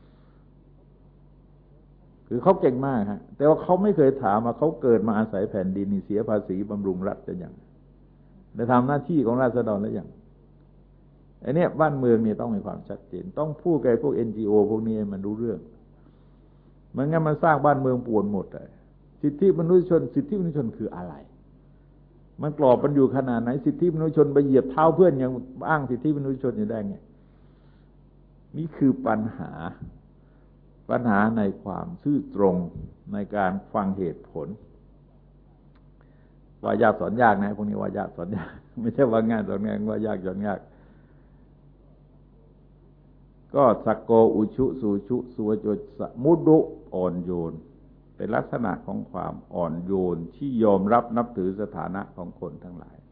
คือเขาเก่งมากฮะแต่ว่าเขาไม่เคยถามว่าเขาเกิดมาอาศัยแผ่นดินนี่เสียภาษีบำรุงรัฐจะยังได้ทำหน้าที่ของราษฎรแล้วยังไอ้นี่บ้านเมืองเนี่ยต้องมีความชัดเจนต้องพูดกับพวก NGO พวกนี้มันรู้เรื่องมันงั้นมันสร้างบ้านเมืองป่วนหมดเลยสิทธิมนุษยชนสิทธิมนุษยชนคืออะไรมันกรอบมันอยู่ขนาดไหนสิทธิมนุษยชนไปเหยียบเท้าเพื่อนยังอ้างสิทธิมนุษยชนอยู่ได้ไงนี่คือปัญหาในความซื่อตรงในการฟังเหตุผลว่ายากสอนยากนะพวกนี้ว่ายากสอนยากไม่ใช่ว่าง่ายสอนง่ายว่ายากสอนยากก็สักโกอุชุสุชุสุวโจสมุดุอ่อนโยนเป็นลักษณะของความอ่อนโยนที่ยอมรับนับถือสถานะของคนทั้งหลาย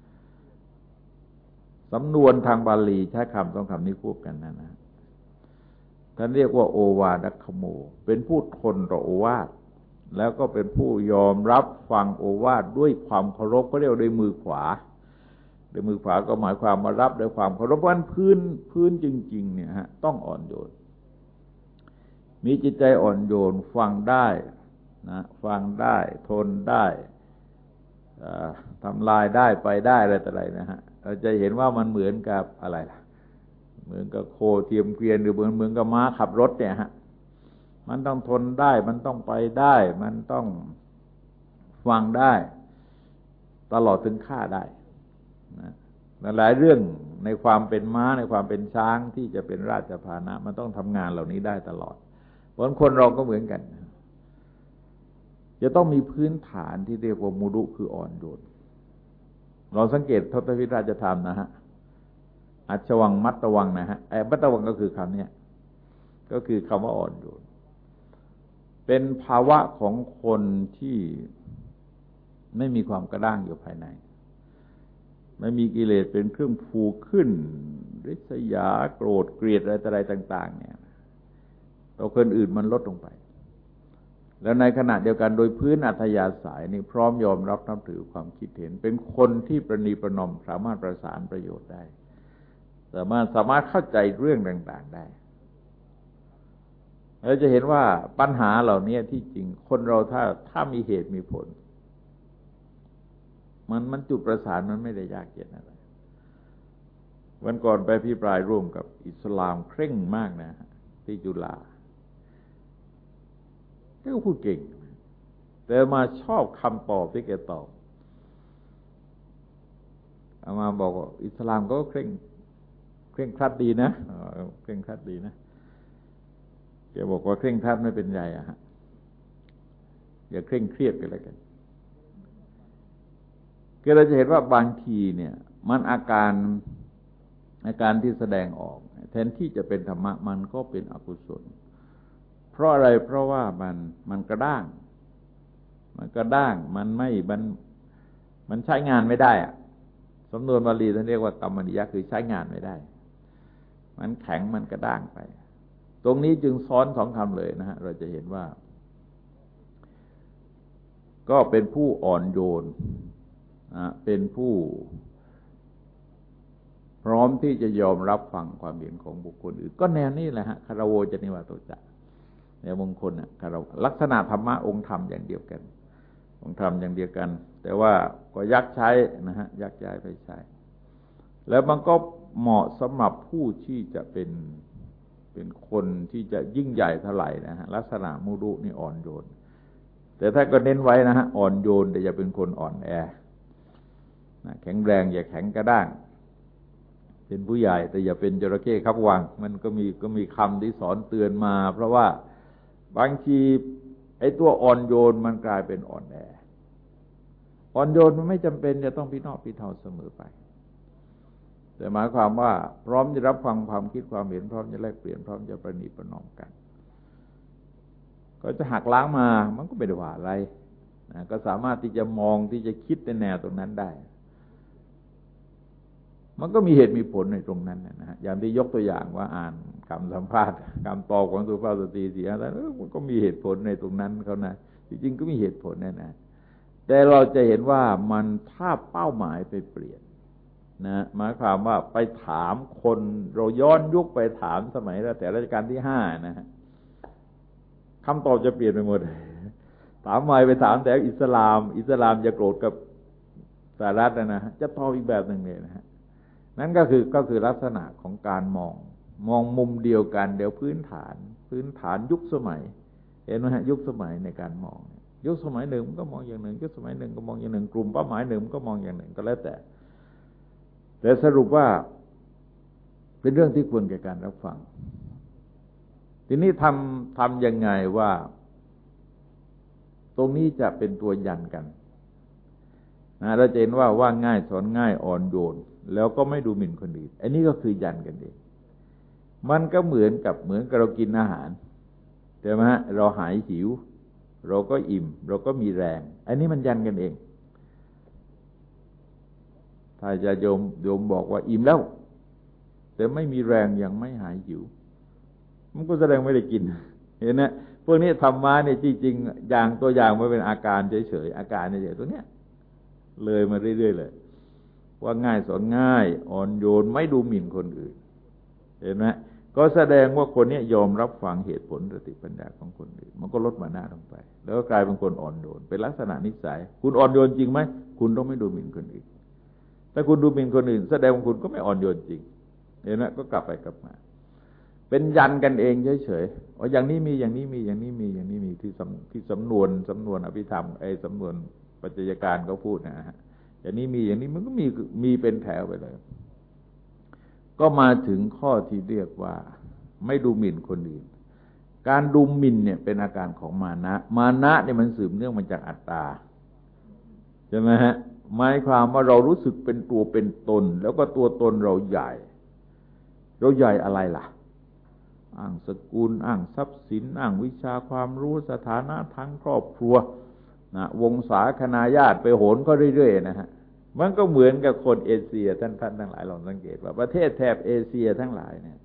สำนวนทางบาลีใช้คำต้องคำนี้ควบกันนะท่านเรียกว่าโอวาดัคโมเป็นผู้ทนต่อโอวาทแล้วก็เป็นผู้ยอมรับฟังโอวาทด้วยความเคารพก็เรียกด้วยมือขวาด้วยมือขวาก็หมายความมารับด้วยความเคารพวันพื้นจริงๆเนี่ยฮะต้องอ่อนโยนมีจิตใจอ่อนโยนฟังได้นะฟังได้ทนได้ทำลายได้ไปได้อะไรต่ออะไรนะฮะเราจะเห็นว่ามันเหมือนกับอะไรล่ะเหมือนกับโคเทียมเกวียนหรือเหมือนกับม้าขับรถเนี่ยฮะมันต้องทนได้มันต้องไปได้มันต้องฟังได้ตลอดถึงฆ่าได้นะหลายเรื่องในความเป็นม้าในความเป็นช้างที่จะเป็นราชพาหนะมันต้องทำงานเหล่านี้ได้ตลอดเพราะคนเราก็เหมือนกันจะต้องมีพื้นฐานที่เรียกว่ามุดุคืออ่อนโยนเราสังเกตทศวิราชธรรมนะฮะอัจฉวังมัตตวังนะฮะมัตตวังก็คือคำนี้ก็คือคำว่าอ่อนโยนเป็นภาวะของคนที่ไม่มีความกระด้างอยู่ภายในไม่มีกิเลสเป็นเครื่องผูกขึ้นริษยาโกรธเกลียดอะไรต่างๆเนี่ยต่อคนอื่นมันลดลงไปแล้วในขณะเดียวกันโดยพื้นอัธยาศัยนี่พร้อมยอมรับนับถือความคิดเห็นเป็นคนที่ประนีประนอมสามารถประสานประโยชน์ได้สามารถเข้าใจเรื่องต่างๆได้เราจะเห็นว่าปัญหาเหล่านี้ที่จริงคนเราถ้ามีเหตุมีผลมันจุดประสานมันไม่ได้ยากเย็นอะไรวันก่อนไปพิปรายร่วมกับอิสลามเคร่งมากนะที่จุฬาก็พูดเก่งแต่มาชอบคำตอบที่แกตอบเอามาบอกว่าอิสลามก็เคร่งครัดดีนะเคร่งครัดดีนะแกบอกว่าเคร่งครัดไม่เป็นไรอะฮะอย่าเคร่งเครียดกันเลยกันก็เราจะเห็นว่าบางทีเนี่ยมันอาการที่แสดงออกแทนที่จะเป็นธรรมะมันก็เป็นอกุศลเพราะอะไรเพราะว่ามันกระด้างมันใช้งานไม่ได้อะสำนวนบาลีท่านเรียกว่าตัมมนิยะคือใช้งานไม่ได้มันแข็งมันกระด้างไปตรงนี้จึงซ้อนสองคำเลยนะฮะเราจะเห็นว่าก็เป็นผู้อ่อนโยนเป็นผู้พร้อมที่จะยอมรับฟังความเห็นของบุคคลอื่นก็แนวนี้แหละฮะคารโวจนิวาโตจะแนวมงคลคารวะลักษณะธรรมะองค์ธรรมอย่างเดียวกันองค์ธรรมอย่างเดียวกันแต่ว่าก็ยักใช้นะฮะยักย้ายไปใช้แล้วมันก็เหมาะสำหรับผู้ที่จะเป็นคนที่จะยิ่งใหญ่เท่าไหร่นะฮะลักษณะมุดุนี่อ่อนโยนแต่ถ้าก็เน้นไว้นะฮะอ่อนโยนแต่อย่าเป็นคนอ่อนแอแข็งแรงอย่าแข็งกระด้างเป็นผู้ใหญ่แต่อย่าเป็นจระเข้คับวังมันก็มีคำที่สอนเตือนมาเพราะว่าบางทีไอ้ตัวอ่อนโยนมันกลายเป็นอ่อนแออ่อนโยนมันไม่จำเป็นจะต้องพี่นอกพี่เทาเสมอไปแต่หมายความว่าพร้อมจะรับฟังความคิดความเห็นพร้อมจะแลกเปลี่ยนพร้อมจะประนีประนอมกันก็จะหักล้างมามันก็ไม่ได้ว่าอะไรนะก็สามารถที่จะมองที่จะคิดในแนวตรงนั้นได้มันก็มีเหตุมีผลในตรงนั้นนะฮะอย่างที่ยกตัวอย่างว่าอ่านคำสัมภาษณ์คำตอบของสุภาพสตรีเสียแล้วมันก็มีเหตุผลในตรงนั้นเขานะจริงๆก็มีเหตุผลแน่ๆแต่เราจะเห็นว่ามันถ้าเป้าหมายไปเปลี่ยนนะหมายความว่าไปถามคนเราย้อนยุคไปถามสมัยแต่รัชกาลที่5นะฮะคำตอบจะเปลี่ยนไปหมดถามใหม่ไปถามแต่อิสลามจะโกรธกับสหรัฐนะฮะจะตอบอีกแบบหนึ่งเลยนะฮะนั่นก็คือลักษณะของการมองมุมเดียวกันเดี๋ยวพื้นฐานยุคสมัยเห็นไหมฮะยุคสมัยในการมองยุคสมัยหนึ่งมันก็มองอย่างหนึ่งยุคสมัยหนึ่งก็มองอย่างหนึ่งกลุ่มเป้าหมายหนึ่งมันก็มองอย่างหนึ่งก็แล้วแต่สรุปว่าเป็นเรื่องที่ควรแก่การรับฟังทีนี้ทำยังไงว่าตรงนี้จะเป็นตัวยันกันนะเราจะเห็นว่าง่ายสอนง่ายอ่อนโยนแล้วก็ไม่ดูหมิ่นคนอื่นอันนี้ก็คือยันกันเองมันก็เหมือนกับเรากินอาหารใช่ไหมฮะเราหายหิวเราก็อิ่มเราก็มีแรงอันนี้มันยันกันเองถ้าจะโยมบอกว่าอิ่มแล้วแต่ไม่มีแรงยังไม่หายหิวมันก็แสดงไม่ได้กินเห็นนะพวกนี้ธรรมะเนี่ยจริงๆอย่างตัวอย่างมันเป็นอาการเฉยๆอาการเฉยๆตัวเนี้ยเลยมาเรื่อยๆเลยว่าง่ายสอนง่ายอ่อนโยนไม่ดูหมิ่นคนอื่นเห็นไหมก็แสดงว่าคนนี้ยอมรับฟังเหตุผลสติปัญญาของคนอื่นมันก็ลดมาหน้าลงไปแล้วก็กลายเป็นคนอ่อนโยนเป็นลักษณะนิสัยคุณอ่อนโยนจริงไหมคุณต้องไม่ดูหมิ่นคนอื่นถ้าคุณดูหมิ่นคนอื่นแสดงว่าคุณก็ไม่อ่อนโยนจริงเห็นไหมก็กลับไปกลับมาเป็นยันกันเองเฉยๆอย่างนี้มีอย่างนี้มีอย่างนี้มีอย่างนี้มีที่สำนวนอภิธรรมสำนวนปัจจัยการเขาพูดนะฮะอย่างนี้มีอย่างนี้มันก็มีเป็นแถวไปเลยก็มาถึงข้อที่เรียกว่าไม่ดูหมิ่นคนอื่นการดูหมิ่นเนี่ยเป็นอาการของมานะเนี่ยมันสืบเนื่องมาจากอัตตาใช่ไหมฮะหมายความว่าเรารู้สึกเป็นตัวเป็นตนแล้วก็ตัวตนเราใหญ่อะไรล่ะอ้างสกุลอ้างทรัพย์สินอ้างวิชาความรู้สถานะทางครอบครัวนะวงศาคณาญาติไปโหนก็เรื่อยๆนะฮะมันก็เหมือนกับคนเอเชียท่านทั้งหลายลองสังเกตว่าประเทศแถบเอเชียทั้งหลายเนี่ย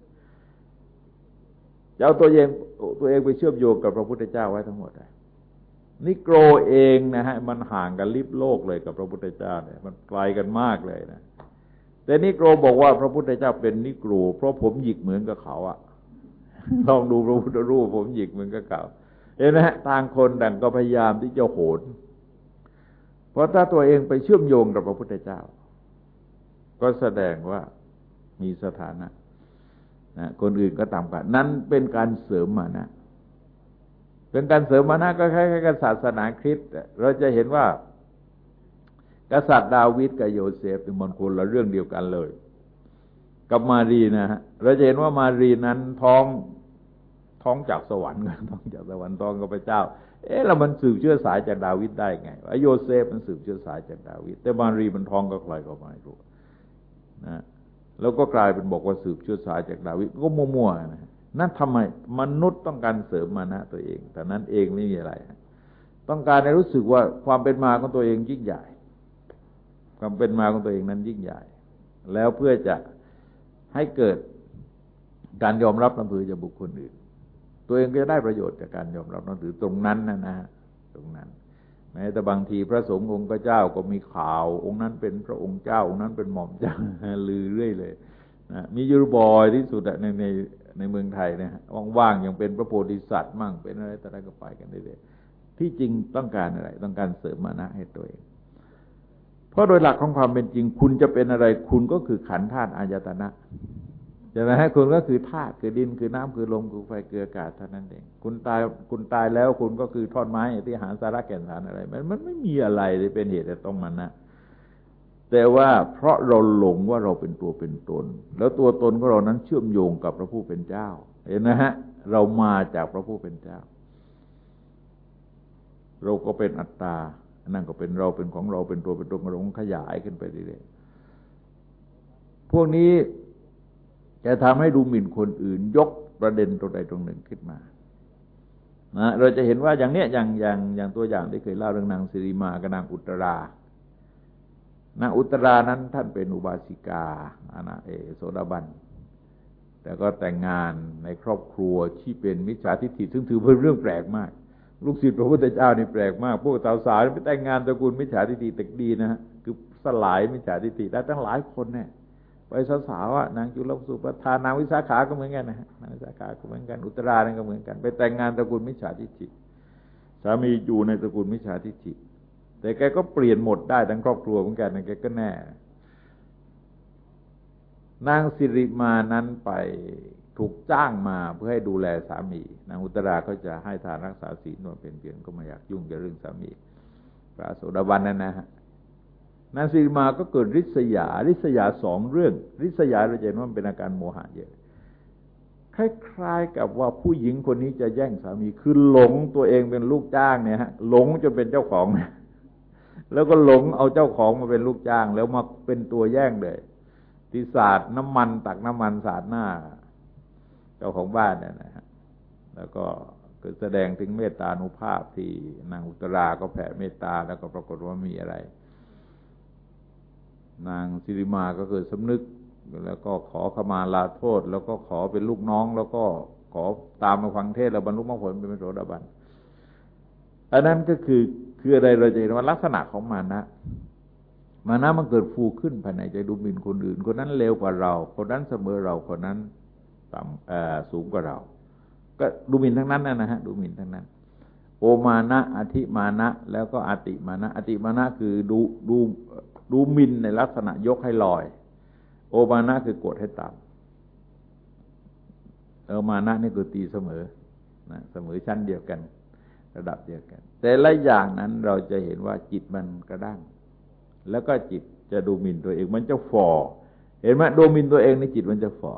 จะเอาตัวเองไปเชื่อมโยงกับพระพุทธเจ้าไว้ทั้งหมดเลยนิโกรเองนะฮะมันห่างกันลิบโลกเลยกับพระพุทธเจ้าเนี่ยมันไกลกันมากเลยนะแต่นิโกรบอกว่าพระพุทธเจ้าเป็นนิโกรเพราะผมหยิกเหมือนกับเขาอะลองดูพระพุทธรูปผมหยิกเหมือนกับเขาเห็นไหมฮะต่างคนต่างก็พยายามที่จะโหนเพราะถ้าตัวเองไปเชื่อมโยงกับพระพุทธเจ้าก็แสดงว่ามีสถานะคนอื่นก็ตามกันนั้นเป็นการเสริมมานะเป็นการเสริมมานะก็คล้ายๆกับศาสนาคริสต์เราจะเห็นว่ากษัตริย์ดาวิดกับโยเซฟเป็นคนละเรื่องเดียวกันเลยกับมารีนะฮะเราจะเห็นว่ามารีนั้นท้องจากสวรรค์ท้องจากสวรรค์ท้องกับพระเจ้าแล้วมันสืบเชื้อสายจากดาวิดได้ไงโยเซฟมันสืบเชื้อสายจากดาวิดแต่มารีมันท้องก็ใครก็ไม่รู้นะแล้วก็กลายเป็นบอกว่าสืบเชื้อสายจากดาวิดก็มั่วๆนะนั่นทำไมมนุษย์ต้องการเสริมมานะตัวเองแต่นั้นเองไม่มีอะไรต้องการให้รู้สึกว่าความเป็นมาของตัวเองยิ่งใหญ่ความเป็นมาของตัวเองนั้นยิ่งใหญ่แล้วเพื่อจะให้เกิดการยอมรับนับถือจากบุคคลอื่นตัวเองก็จะได้ประโยชน์จากการยอมรับนับถือตรงนั้นนะตรงนั้นแม้แต่บางทีพระสงฆ์องค์เจ้าก็มีข่าวองค์นั้นเป็นพระองค์เจ้าองค์นั้นเป็นหม่อมเจ้าลือเรื่อยเลยนะมีอยู่บ่อยที่สุดในเมืองไทยนะว่างๆยังเป็นพระโพธิสัตว์มั่งเป็นอะไรแต่ละก็ไปกันเรื่อยๆที่จริงต้องการอะไรต้องการเสริมมานะให้ตัวเองเพราะโดยหลักของความเป็นจริงคุณจะเป็นอะไรคุณก็คือขันธ์ธาตุอายตนะใช่ไหมฮะคุณก็คือธาตุคือดินคือน้ำคือลมคือไฟคืออากาศเท่านั้นเองคุณตายแล้วคุณก็คือท่อนไม้ที่หาสาระแก่นสารอะไรมันไม่มีอะไรที่เป็นเหตุจะต้องมานะแต่ว่าเพราะเราหลงว่าเราเป็นตัวเป็นตนแล้วตัวตนของเรานั้นเชื่อมโยงกับพระผู้เป็นเจ้าเห็นนะฮะเรามาจากพระผู้เป็นเจ้าเราก็เป็นอัตตานั่นก็เป็นเราเป็นของเราเป็นตัวเป็นตนเราขยายขึ้นไปเรื่อยๆพวกนี้จะทำให้ดูหมิ่นคนอื่นยกประเด็นตรงใดตรงหนึ่งขึ้นมานะเราจะเห็นว่าอย่างเนี้ยอย่างตัวอย่างที่เคยเล่าเรื่องนางสิริมากับนางอุตรานางอุตรานั้นท่านเป็นอุบาสิกาโสดาบันแต่ก็แต่งงานในครอบครัวที่เป็นมิจฉาทิฏฐิซึ่งถือเป็นเรื่องแปลกมากลูกศิษย์พระพุทธเจ้านี่แปลกมากพวกสาวๆไปแต่งงานตระกูลมิจฉาทิฏฐิแต่ดีนะฮะคือสลายมิจฉาทิฏฐิได้ตั้งหลายคนเนี่ยไปสาวๆนางจุลสุปทานนางวิสาขาก็เหมือนกันนะฮะนางวิสาขาก็เหมือนกันอุตราเนี่ยก็เหมือนกันไปแต่งงานตระกูลมิจฉาทิฏฐิสามีอยู่ในตระกูลมิจฉาทิฏฐิแต่แกก็เปลี่ยนหมดได้ทั้งครอบครัวเหมือนกันนะแกก็แน่นางสิริมานั้นไปถูกจ้างมาเพื่อให้ดูแลสามีนางอุตราก็จะให้ทานรักษาศีลนวดเป็นเพียรก็ไม่อยากยุ่งกับเรื่องสามีพระโสดาบันนั่นนะฮะนางสิริมาก็เกิดริษยาสองเรื่องริษยาเราจะเห็นว่ามันเป็นอาการโมหะเยอะคล้ายๆกับว่าผู้หญิงคนนี้จะแย่งสามีคือหลงตัวเองเป็นลูกจ้างเนี่ยฮะหลงจนเป็นเจ้าของแล้วก็หลงเอาเจ้าของมาเป็นลูกจ้างแล้วมาเป็นตัวแย่งเลยที่สาดน้ำมันตักน้ำมันสาดหน้าเจ้าของบ้านเนี่ยนะฮะแล้วก็แสดงถึงเมตตานุภาพที่นางอุตราก็แผ่เมตตาแล้วก็ปรากฏว่ามีอะไรนางสิริมาก็เกิดสำนึกแล้วก็ขอขมาลาโทษแล้วก็ขอเป็นลูกน้องแล้วก็ขอตามมาฟังเทศน์แล้วบรรลุมรรคผลเป็นพระโสดาบันอันนั้นก็คืออะไรเราจะเห็นว่าลักษณะของมานะมันเกิดฟูขึ้นภายในใจดูหมิ่นคนอื่นคนนั้นเลวกว่าเราคนนั้นเสมอเราคนนั้นต่ำสูงกว่าเราก็ดูหมิ่นทั้งนั้นนะฮะดูหมิ่นทั้งนั้นโอมานะอธิมานะแล้วก็อติมานะอติมานะคือดูหมิ่นในลักษณะยกให้ลอยโอมานะคือกดให้ต่ำมานะนี่คือตีเสมอนะเสมอชั้นเดียวกันระดับเดียวกันแต่ละอย่างนั้นเราจะเห็นว่าจิตมันกระด้างแล้วก็จิตจะดูหมิ่นตัวเองมันจะฝ่อเห็นไหมดูหมิ่นตัวเองในจิตมันจะฝ่อ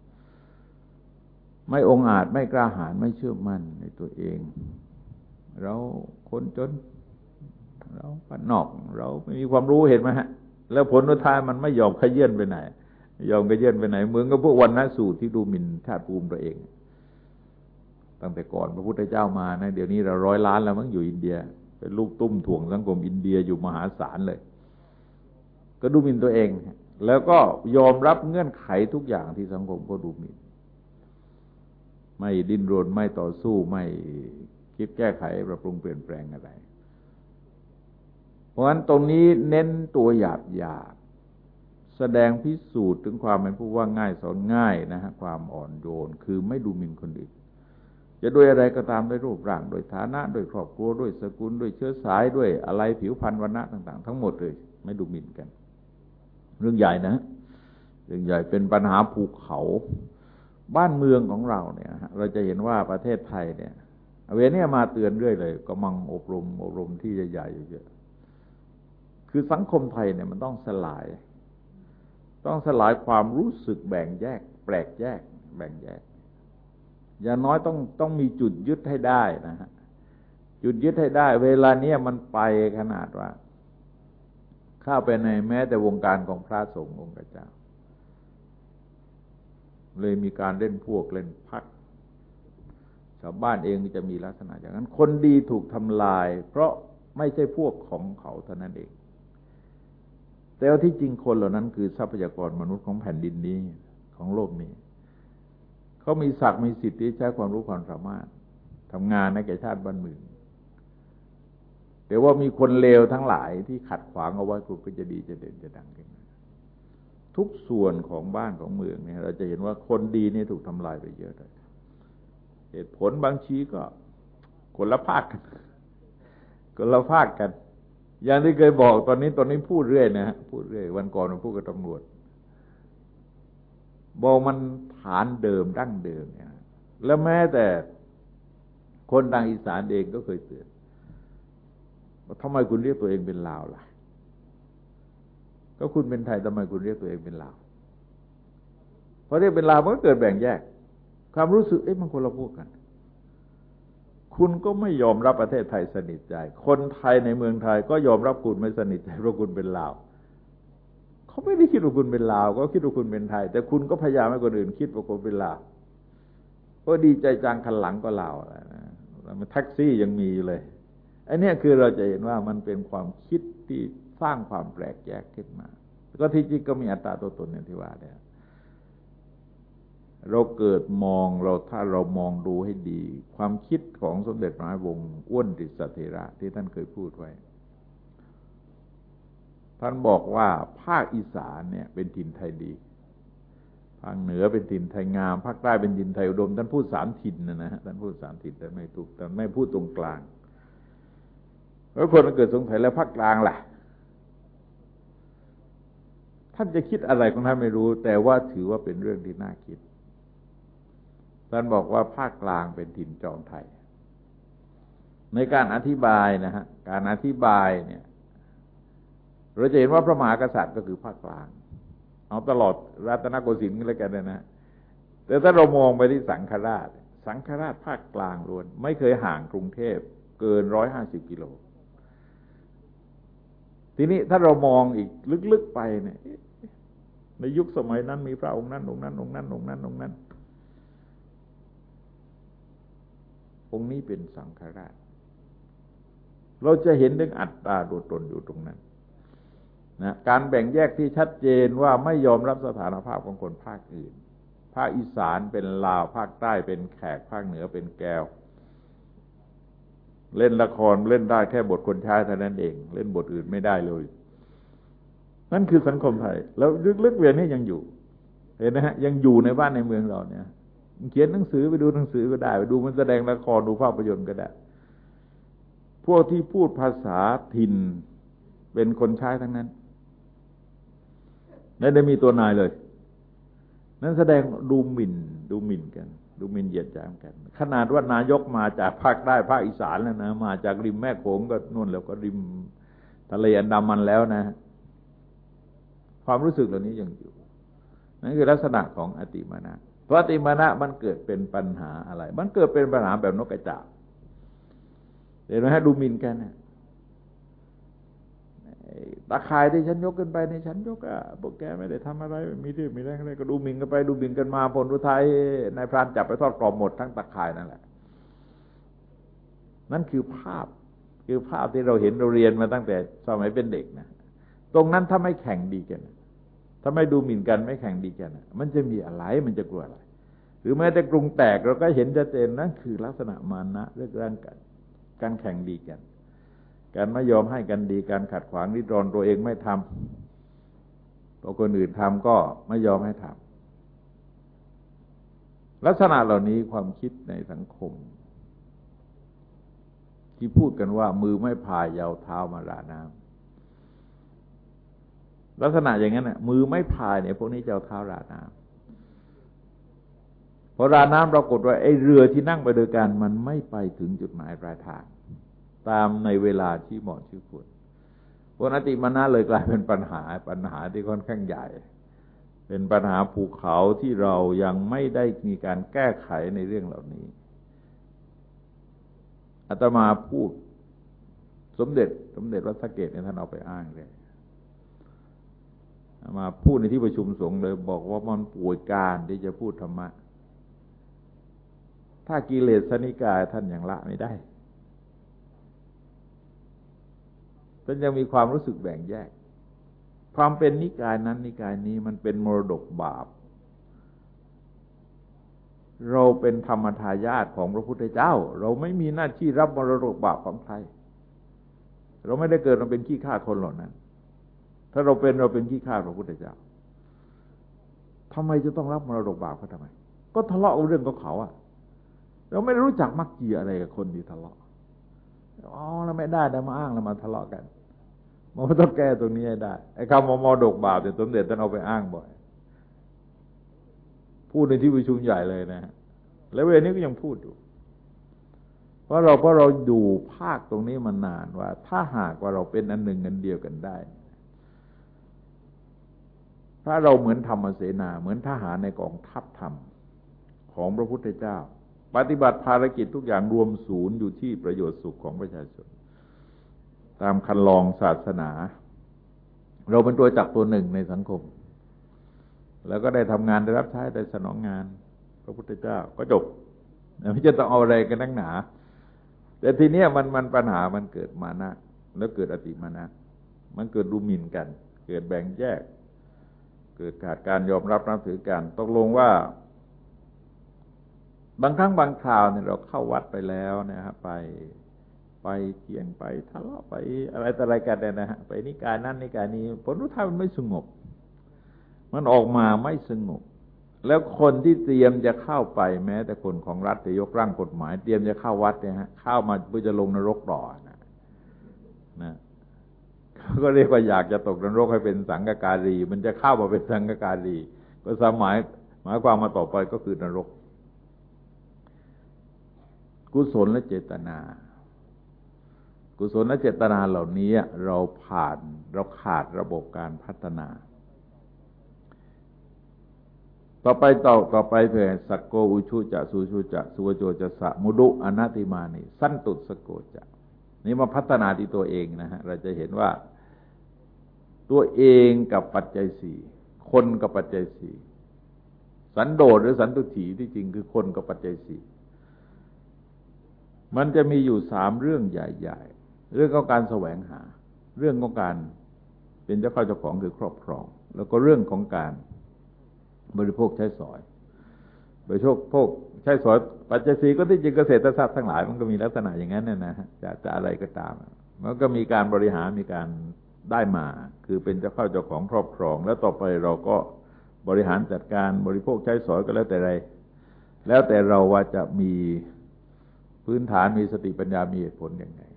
ไม่องอาจไม่กล้าหาญไม่เชื่อมั่นในตัวเองเราคนจนเราบ้านนอกเราไม่มีความรู้เห็นไหมฮะแล้วผลสุดท้ายมันไม่ยอมขยื่นไปไหนยอมขยื่นไปไหนเหมือนกับพวกวรรณสูตรที่ดูหมิ่นชาติภูมิตัวเองตั้งแต่ก่อนพระพุทธเจ้ามานะเดี๋ยวนี้เรา100 ล้านแล้วมั้งอยู่อินเดียเป็นลูกตุ้มถ่วงสังคมอินเดียอยู่มหาศาลเลยก็ดูหมิ่นตัวเองแล้วก็ยอมรับเงื่อนไขทุกอย่างที่สังคมก็ดูหมิ่นไม่ดิ้นรนไม่ต่อสู้ไม่คิดแก้ไขปรับปรุงเปลี่ยนแปลงอะไรเพราะฉะนั้นตรงนี้เน้นตัวหยาบแสดงพิสูจน์ถึงความเป็นผู้ว่าง่ายสอนง่ายนะฮะความอ่อนโยนคือไม่ดูหมิ่นคนอื่นจะด้วยอะไรก็ตามด้วยรูปร่างด้วยฐานะด้วยครอบครัวด้วยสกุลด้วยเชื้อสายด้วยอะไรผิวพรรณวรรณะต่างๆทั้งหมดเลยไม่ดูหมิ่นกันเรื่องใหญ่นะเรื่องใหญ่เป็นปัญหาภูเขาบ้านเมืองของเราเนี่ยเราจะเห็นว่าประเทศไทยเนี่ยเวลานี้มาเตือนเรื่อยเลยก็มังอบรมที่ใหญ่ๆเยอะคือสังคมไทยเนี่ยมันต้องสลายความรู้สึกแบ่งแยกแปลกแยกแบ่งแยกอย่างน้อยต้องมีจุดยึดให้ได้นะฮะจุดยึดให้ได้เวลาเนี้ยมันไปขนาดว่าเข้าไปในแม้แต่วงการของพระสงฆ์องค์เจ้าเลยมีการเล่นพวกเล่นพรรคชาวบ้านเองจะมีลักษณะอย่างนั้นคนดีถูกทำลายเพราะไม่ใช่พวกของเขาเท่านั้นเองแต่ว่าที่จริงคนเหล่านั้นคือทรัพยากรมนุษย์ของแผ่นดินนี้ของโลกนี้เขามีศักดิ์มีสิทธิ์ที่ใช้ความรู้ความสามารถทำงานในแก่ชาติบ้านเมืองแต่ว่ามีคนเลวทั้งหลายที่ขัดขวางเอาไว้ก็จะดีจะเด่นจะดังขึ้นทุกส่วนของบ้านของเมืองเนี่ยเราจะเห็นว่าคนดีนี่ถูกทำลายไปเยอะเลยเหตุผลบางทีก็คนละภาคกันอย่างที่เคยบอกตอนนี้พูดเรื่อยนะฮะพูดเรื่อยวันก่อนผมพูดกับตำรวจบอกมันฐานเดิมดั้งเดิมเนี่ยแล้วแม้แต่คนทางอีสานเองก็เคยเตือนว่าทำไมคุณเรียกตัวเองเป็นลาวล่ะก็คุณเป็นไทยทำไมคุณเรียกตัวเองเป็นลาวพอเรียกเป็นลาวมันก็เกิดแบ่งแยกความรู้สึกมันคนละพวกกันคุณก็ไม่ยอมรับประเทศไทยสนิทใจคนไทยในเมืองไทยก็ยอมรับคุณไม่สนิทใจเพราะคุณเป็นลาวเขาไม่ได้คิดว่าคุณเป็นลาวก็คิดว่าคุณเป็นไทยแต่คุณก็พยายามให้คนอื่นคิดว่าคุณเป็นลาวก็ดีใจจังคันหลังก็ลาวอะไรนะมันแท็กซี่ยังมีเลยไอ้นี่คือเราจะเห็นว่ามันเป็นความคิดที่สร้างความแปลกแยกขึ้นมาก็ที่จริงก็มีอัตตาตัวตนอย่างที่ว่าเนี่ยเราเกิดมองถ้าเรามองดูให้ดีความคิดของสมเด็จพระมหาวงศ์อ้วนติสเถระที่ท่านเคยพูดไว้ท่านบอกว่าภาคอีสานเนี่ยเป็นถิ่นไทยดีภาคเหนือเป็นถิ่นไทยงามภาคใต้เป็นถิ่นไทยอุดมท่านพูดสามถิ่นนะฮะท่านพูดสามถิ่นแต่ไม่ถูกแต่ไม่พูดตรงกลางแล้วคนเกิดสงสัยแล้วภาคกลางล่ะท่านจะคิดอะไรของท่านไม่รู้แต่ว่าถือว่าเป็นเรื่องที่น่าคิดท่านบอกว่าภาคกลางเป็นถิ่นจอมไทยในการอธิบายนะฮะการอธิบายเนี่ยเราจะเห็นว่าพระมหากษัตริย์ก็คือภาคกลางเอาตลอดรัตนโกสินทร์ก็แล้วกันนะแต่ถ้าเรามองไปที่สังฆราชภาคกลางล้วนไม่เคยห่างกรุงเทพเกิน150 กิโลทีนี้ถ้าเรามองอีกลึกๆไปเนี่ยในยุคสมัยนั้นมีพระองค์นั้นองค์นั้นองค์นั้นองค์นั้นองค์นั้นองค์นี้เป็นสังฆราชเราจะเห็นถึงอัตตาตัวตนอยู่ตรงนั้นนะการแบ่งแยกที่ชัดเจนว่าไม่ยอมรับสถานภาพของคนภาคอื่นภาคอีสานเป็นลาวภาคใต้เป็นแขกภาคเหนือเป็นแก้วเล่นละครเล่นได้แค่บทคนใช้เท่านั้นเองเล่นบทอื่นไม่ได้เลยนั่นคือสังคมไทยแล้วลึกๆเวียนนี้ยังอยู่เห็นนะฮะยังอยู่ในบ้านในเมืองเราเนี่ยเขียนหนังสือไปดูหนังสือก็ได้ไปดูมันแสดงละครดูภาพยนตร์ก็ได้พวกที่พูดภาษาถิ่นเป็นคนใช้ทั้งนั้นไม่ได้มีตัวนายเลยนั่นแสดงดูหมิ่นกันดูหมิ่นเหยียดหยามกันขนาดว่านายกมาจากภาคใต้ภาคอีสานแล้วนะมาจากริมแม่โขงก็นู่นแล้วก็ริมทะเลอันดามันแล้วนะความรู้สึกเหล่านี้ยังอยู่นั่นคือลักษณะของอติมานะเพราะอติมานะมันเกิดเป็นปัญหาอะไรมันเกิดเป็นปัญหาแบบนกกระจาบเห็นไหมฮะดูหมิ่นกันนะตาข่ายที่ฉันยกขึ้นไปในฉันยกพวกแกไม่ได้ทำอะไรมีที่มีแรงอะไรก็ดูหมิ่นกันไปดูหมิ่นกันมาผลสุดท้ายนายพรานจับไปทอดกรอบหมดทั้งตาข่ายนั่นแหละนั่นคือภาพที่เราเห็นเราเรียนมาตั้งแต่สมัยเป็นเด็กนะตรงนั้นถ้าไม่แข่งดีกันถ้าไม่ดูหมิ่นกันไม่แข่งดีกันมันจะมีอะไรมันจะกลัวอะไรหรือแม้แต่กรุงแตกเราก็เห็นชัดเจนนั่นคือลักษณะมานะเรื่องร่างกันการแข่งดีกันการไม่ยอมให้กันดีการขัดขวางริดรอนตัวเองไม่ทำตัวคนอื่นทำก็ไม่ยอมให้ทำลักษณะเหล่านี้ความคิดในสังคมที่พูดกันว่ามือไม่พายยาวเท้ามาราน้ำลักษณะอย่างนั้นน่ะมือไม่พายเนี่ยพวกนี้จะเอาเท้าราน้ำพอราน้ำปรากฏว่าไอ้เรือที่นั่งไปด้วยกันมันไม่ไปถึงจุดหมายปลายทางตามในเวลาที่เหมาะที่ควรพวกอติมานะเลยกลายเป็นปัญหาที่ค่อนข้างใหญ่เป็นปัญหาภูเขาที่เรายังไม่ได้มีการแก้ไขในเรื่องเหล่านี้อาตมาพูดสมเด็จวัดสะเกษเนี่ยท่านเอาไปอ้างเลยมาพูดในที่ประชุมสงฆ์เลยบอกว่ามันป่วยการที่จะพูดธรรมะถ้ากิเลสนิกายท่านยังละไม่ได้ท่านยังมีความรู้สึกแบ่งแยกความเป็นนิกายนั้นนิกายนี้มันเป็นมรดกบาปเราเป็นธรรมทายาทของพระพุทธเจ้าเราไม่มีหน้าที่รับมรดกบาปของใครเราไม่ได้เกิดมาเป็นขี้ข้าคนเหล่านั้นถ้าเราเป็นขี้ข้าพระพุทธเจ้าทำไมจะต้องรับมรดกบาปเขาทำไมก็ทะเลาะเรื่องของเขาอะเราไม่รู้จักมักจีอะไรกับคนที่ทะเลาะเราไม่ได้มาอ้างแล้วมาทะเลาะกันมันต้องแก้ตรงนี้ให้ได้ไอ้คำมรดกบาปเนี่ยสมเด็จท่านเอาไปอ้างบ่อยพูดในที่ประชุมใหญ่เลยนะแล้วเวลานี้ก็ยังพูดอยู่เพราะเราดูภาคตรงนี้มานานว่าถ้าหากว่าเราเป็นอันหนึ่งอันเดียวกันได้ถ้าเราเหมือนธรรมเสนาเหมือนทหารในกองทัพธรรมของพระพุทธเจ้าปฏิบัติภารกิจทุกอย่างรวมศูนย์อยู่ที่ประโยชน์สุขของประชาชนตามคันลองศาสนาเราเป็นตัวจักรตัวหนึ่งในสังคมแล้วก็ได้ทำงานได้รับใช้ได้สนองงานพระพุทธเจ้าก็จบไม่จะต้องเอาอะไรกันนักหนาแต่ทีเนี้ยมันปัญหามันเกิดมานะแล้วเกิดอติมานะมันเกิดดูหมิ่นกันเกิดแบ่งแยกเกิดขาดการยอมรับนับถือกันตกลงว่าบางครั้งบางคราวเนี่ยเราเข้าวัดไปแล้วนะครับไปเที่ยงไปทะเลาะไปอะไรต่ออะไรกันเนี่ยนะฮะไปนิกายนั้นนิกายนี้ผลท้ายมันไม่สงบมันออกมาไม่สงบแล้วคนที่เตรียมจะเข้าไปแม้แต่คนของรัฐจะยกร่างกฎหมายเตรียมจะเข้าวัดเนี่ยฮะเข้ามาเพื่อจะลงนรกต่อนะก็เรียกว่าอยากจะตกนรกให้เป็นสังฆการีมันจะเข้ามาเป็นสังฆการีก็หมายความมาต่อไปก็คือนรกกุศลและเจตนากุศลและเจตนาเหล่านี้เราขาดระบบการพัฒนาต่อไปเพื่อสักโกอุชุจะสุชุจะสุวโจจะสะมุดุอนัตติมานิสันตุสโกจะนี่มาพัฒนาที่ตัวเองนะฮะเราจะเห็นว่าตัวเองกับปัจจัยสี่คนกับปัจจัยสี่สันโดษหรือสันตุถีที่จริงคือคนกับปัจจัยสี่มันจะมีอยู่3เรื่องใหญ่ๆเรื่องของการแสวงหาเรื่องของการเป็นเจ้าเข้าเจ้าของคือครอบครองแล้วก็เรื่องของการบริโภคใช้สอยบริโภคใช้สอยปัจจัยสี่ก็ที่จริงเกษตรทรัพย์ทั้งหลายมันก็มีลักษณะอย่างนั้นนะฮะจะอะไรก็ตามมันก็มีการบริหารมีการได้มาคือเป็นเจ้าเข้าเจ้าของครอบครองแล้วต่อไปเราก็บริหารจัดการบริโภคใช้สอยก็แล้วแต่ไรแล้วแต่เราว่าจะมีพื้นฐานมีสติปัญญามีเหตุผลยังไง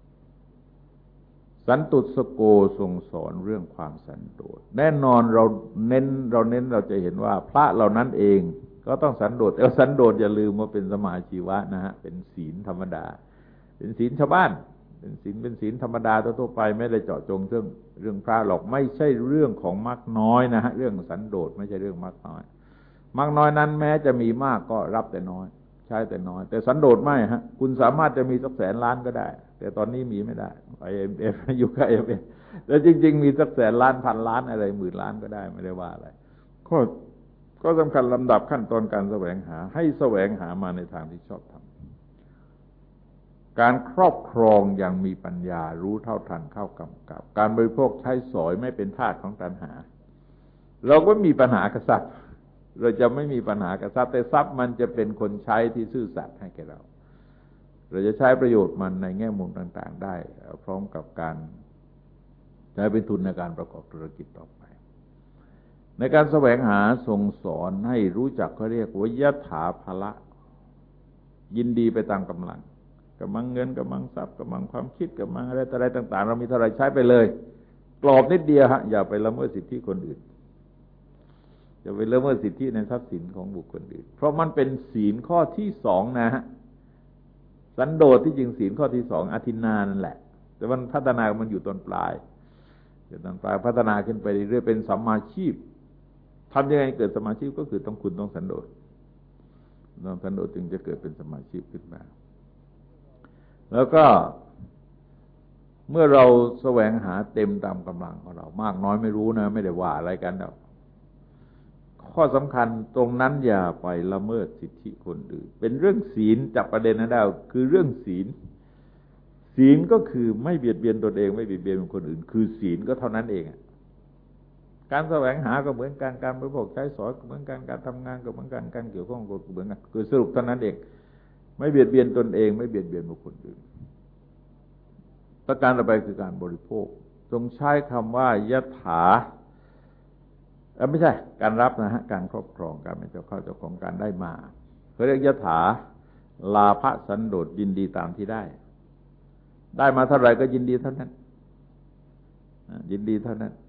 สันตุสโกทรงสอนเรื่องความสันโดษแน่นอนเราเน้นเราจะเห็นว่าพระเหล่านั้นเองก็ต้องสันโดษแต่สันโดษอย่าลืมว่าเป็นสมาชีวะนะฮะเป็นศีลธรรมดาเป็นศีลชาวบ้านเป็นศีลธรรมดาทั่วไปไม่ได้เจาะจงเรื่องพระหรอกไม่ใช่เรื่องของมากน้อยนะฮะเรื่องสันโดษไม่ใช่เรื่องมากน้อยมากน้อยนั้นแม้จะมีมากก็รับแต่น้อยใช้แต่น้อยแต่สันโดษไม่ฮะคุณสามารถจะมีสัก100,000 ล้านก็ได้แต่ตอนนี้มีไม่ได้IMF อยู่กับ IMF แต่จริงๆมีสัก100,000 ล้านพันล้านอะไรหมื่นล้านก็ได้ไม่ได้ว่าอะไรก็สำคัญลำดับขั้นตอนการแสวงหาให้แสวงหามาในทางที่ชอบทำการครอบครองอย่างมีปัญญารู้เท่าทันเข้ากำกับการบริโภคใช้สอยไม่เป็นทาสของตัณหาเราก็มีปัญหากับทรัพย์เราจะไม่มีปัญหากับทรัพย์แต่ทรัพย์มันจะเป็นคนใช้ที่ซื่อสัตย์ให้แก่เราจะใช้ประโยชน์มันในแง่มุมต่างๆได้พร้อมกับการใช้เป็นทุนในการประกอบธุรกิจต่อไปในการแสวงหาทรงสอนให้รู้จักเขาเรียกว่ายถาภละยินดีไปตามกำลังเงินกำลังทรัพย์กำลังความคิดกำลังอะไรต่างๆเรามีเท่าไรใช้ไปเลยกรอบนิดเดียวฮะอย่าไปละเมิดสิทธิคนอื่นอย่าไปละเมิดสิทธิในทรัพย์สินของบุคคลอื่นเพราะมันเป็นศีลข้อที่2นะฮะสันโดษที่จริงศีลข้อที่2อทินนานั่นแหละแต่มันพัฒนามันอยู่ตอนปลายพัฒนาขึ้นไปเรื่อยๆเป็นสัมมาชีพทำยังไงเกิดสัมมาชีพก็คือคุณต้องสันโดษจึงจะเกิดเป็นสัมมาชีพขึ้นมาแล้วก็เมื่อเราแสวงหาเต็มตามกำลังของเรามากน้อยไม่รู้นะไม่ได้ว่าอะไรกันหรอกข้อสำคัญตรงนั้นอย่าไปละเมิดสิทธิคนอื่นเป็นเรื่องศีลจับประเด็นนั้นได้คือเรื่องศีลก็คือไม่เบียดเบียนตนเองไม่เบียดเบียนคนอื่นคือศีลก็เท่านั้นเองการแสวงหาก็เหมือนกันการบริโภคใช้สอยก็เหมือนกันการทำงานก็เหมือนกันการเกี่ยวข้องก็เหมือนกันคือสรุปเท่านั้นเองไม่เบียดเบียนตนเองไม่เบียดเบียนบุคคลอื่นประการต่อไปคือการบริโภคทรงใช้คำว่ายถาไม่ใช่การรับนะฮะการครอบครองการเป็นเจ้าของการได้มาเขาเรียกยถาลาภสันโดษยินดีตามที่ได้มาเท่าไหร่ก็ยินดีเท่านั้นยินดีเท่านั้น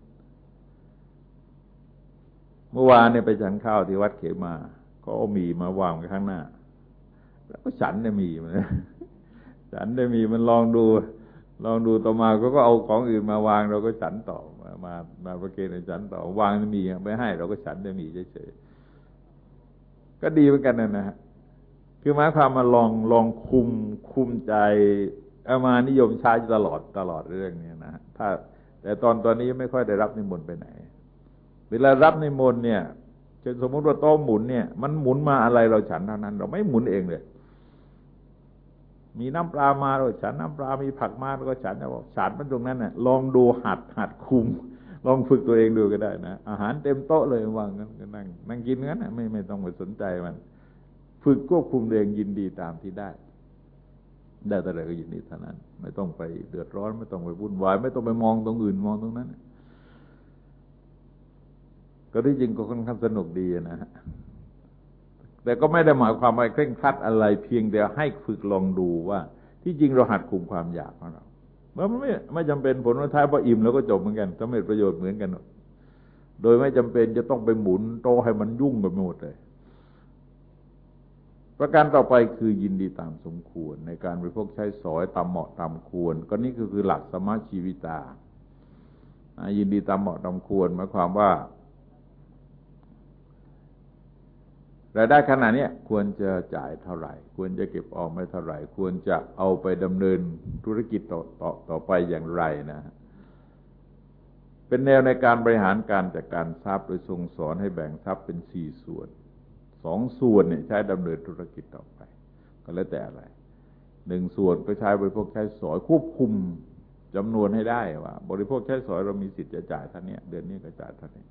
เมื่อวานเนี่ยไปฉันข้าวที่วัดเขมาเขาเอาหมี่มาวางไว้ข้างหน้าแล้วก็ฉันได้หมี่มันฉันได้หมี่มันลองดูต่อมาก็เอาของอื่นมาวางเราก็ฉันต่อมาประเคนฉันต่อวางหมี่ไม่ให้เราก็ฉันได้หมี่เฉยๆก็ดีเหมือนกันนะฮะคือหมายความมาลองคุมใจเอามานิยมใช้ตลอดเรื่องนี้นะแต่ตอนนี้ไม่ค่อยได้รับนิมนต์ไปไหนเวลารับนิมนต์เนี่ยเช่นสมมติว่าโต๊ะหมุนเนี่ยมันหมุนมาอะไรเราฉันเท่านั้นเราไม่หมุนเองเลยมีน้ำปลามาเราฉันน้ำปลามีผักมาเราก็ฉันนะบอกฉันมันตรงนั้นน่ะลองดูหัดคุมลองฝึกตัวเองดูก็ได้นะอาหารเต็มโต๊ะเลยวางงั้นก็นั่งกินงั้นน่ะไม่ต้องไปสนใจมันฝึกควบคุมตัวเองยินดีตามที่ได้เท่าไหร่ก็ยินดีเท่านั้นไม่ต้องไปเดือดร้อนไม่ต้องไปวุ่นวายไม่ต้องไปมองตรงอื่นมองตรงนั้นก็ที่จริงก็ค่อนข้างสนุกดีนะฮะแต่ก็ไม่ได้หมายความว่าเคร่งครัดอะไรเพียงแต่ให้ฝึกลองดูว่าที่จริงเราหัดคุมความอยากของเรามันไม่จำเป็นผลท้ายพออิ่มแล้วก็จบเหมือนกันสำเร็จประโยชน์เหมือนกันโดยไม่จำเป็นจะต้องไปหมุนโตให้มันยุ่งไปหมดเลยประการต่อไปคือยินดีตามสมควรในการบริโภคใช้สอยตามเหมาะตามควรก็นี่คือหลักสมาชีวิตายินดีตามเหมาะตามควรหมายความว่ารายได้ขนาดนี้ควรจะจ่ายเท่าไหร่ควรจะเก็บออมไว้เท่าไหร่ควรจะเอาไปดำเนินธุรกิจต่อไปอย่างไรนะเป็นแนวในการบริหารการจัดการทรัพย์โดยทรงสอนให้แบ่งทรัพย์เป็น4ส่วน2ส่วนเนี่ยใช้ดำเนินธุรกิจต่อไปก็แล้วแต่อะไร1ส่วนก็ใช้บริโภคใช้สอยควบคุมจำนวนให้ได้ว่าบริโภคใช้สอยเรามีสิทธิ์จะจ่ายเท่านี้เดือนนี้ก็จ่ายเท่านี้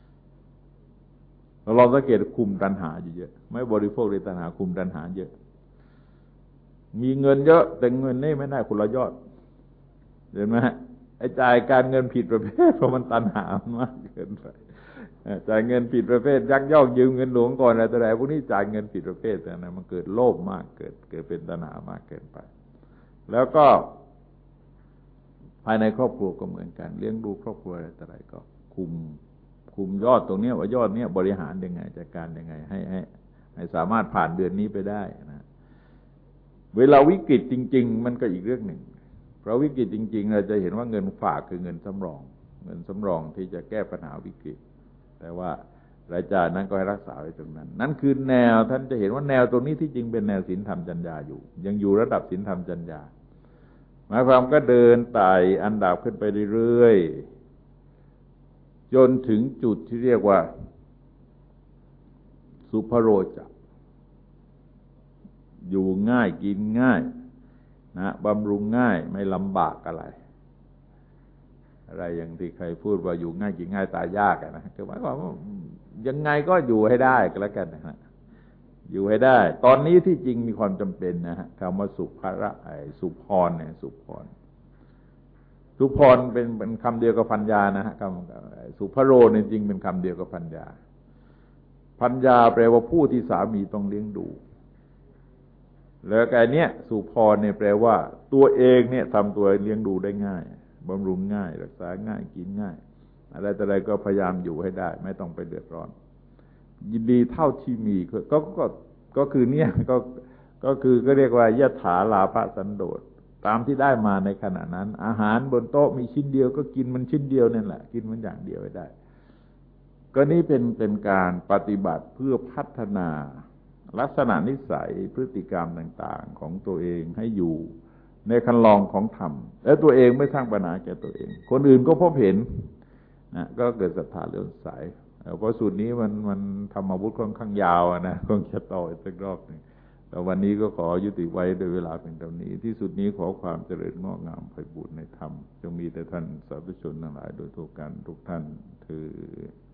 เราสังเกตคุมตัณหาเยอะไม่บริโภคในตัณหาคุมตัณหาเยอะมีเงินเยอะแต่เงินนี่ไม่ได้คนละยอดเห็นไหมไอ้จ่ายการเงินผิดประเภทเพราะมันตัณหามากเกินไปจ่ายเงินผิดประเภทยักยอกยืมเงินหลวงก่อนอะไรต่ออะไรพวกนี้จ่ายเงินผิดประเภทแต่นะมันเกิดโลภมากเกิดเป็นตัณหามากเกินไปแล้วก็ภายในครอบครัวก็เหมือนกันเลี้ยงดูครอบครัวอะไรต่ออะไรก็คุมยอดตรงนี้ว่ายอดนี้บริหารยังไงจัดการยังไงให้สามารถผ่านเดือนนี้ไปได้นะเวลาวิกฤตจริงๆมันก็อีกเรื่องหนึ่งเพราะวิกฤตจริงๆเราจะเห็นว่าเงินฝากคือเงินสำรองที่จะแก้ปัญหาวิกฤตแต่ว่ารายจ่ายนั้นก็ให้รักษาไว้ตรงนั้นนั่นคือแนวท่านจะเห็นว่าแนวตรงนี้ที่จริงเป็นแนวศีลธรรมจรรยาอยู่ยังอยู่ระดับศีลธรรมจรรยาหมายความก็เดินไต่อันดับขึ้นไปเรื่อยๆจนถึงจุดที่เรียกว่าสุภโรจะอยู่ง่ายกินง่ายนะบำรุงง่ายไม่ลำบากอะไรอย่างที่ใครพูดว่าอยู่ง่ายกินง่ายตายยากนะคือหมายความว่ายังไงก็อยู่ให้ได้ก็แล้วกันนะฮะอยู่ให้ได้ตอนนี้ที่จริงมีความจำเป็นนะฮะคำว่าสุภระสุพรเนี่ยสุพรเป็นคำเดียวกับพัญญานะฮะคำสุภโรเนี่ยจริงเป็นคำเดียวกับพัญญาแปลว่าผู้ที่สามีต้องเลี้ยงดูแล้วก็เนี้ยสุพรเนี่ยแปลว่าตัวเองเนี่ยทำตัวเลี้ยงดูได้ง่ายบำรุงง่ายรักษาง่ายกินง่ายอะไรแต่อะไรก็พยายามอยู่ให้ได้ไม่ต้องไปเดือดร้อนยินดีเท่าที่มีก็คือเนี่ยก็คือก็เรียกว่ายถาลาภสันโดษตามที่ได้มาในขณะนั้นอาหารบนโต๊ะมีชิ้นเดียวก็กินมันชิ้นเดียวนั่นแหละกินมันอย่างเดียวให้ได้ก็นี่เป็นการปฏิบัติเพื่อพัฒนาลักษณะนิสัยพฤติกรรมต่างๆของตัวเองให้อยู่ในคันลองของธรรมและตัวเองไม่สร้างปัญหาแก่ตัวเองคนอื่นก็พบเห็นนะก็เกิดศรัทธาเลื่อมใสเพราะสูตรนี้มันธรรมวุฒิค่อนข้างยาวนะคงจะต่ออีกสักรอบนึงแต่วันนี้ก็ขอยุติไว้โดยเวลาเพียงเท่านี้ที่สุดนี้ขอความเจริญงอกงามไพบูรย์ในธรรมจงมีแต่ท่านสาธุชนทั้งหลายโดยทั่วกันทุกท่านเทอญ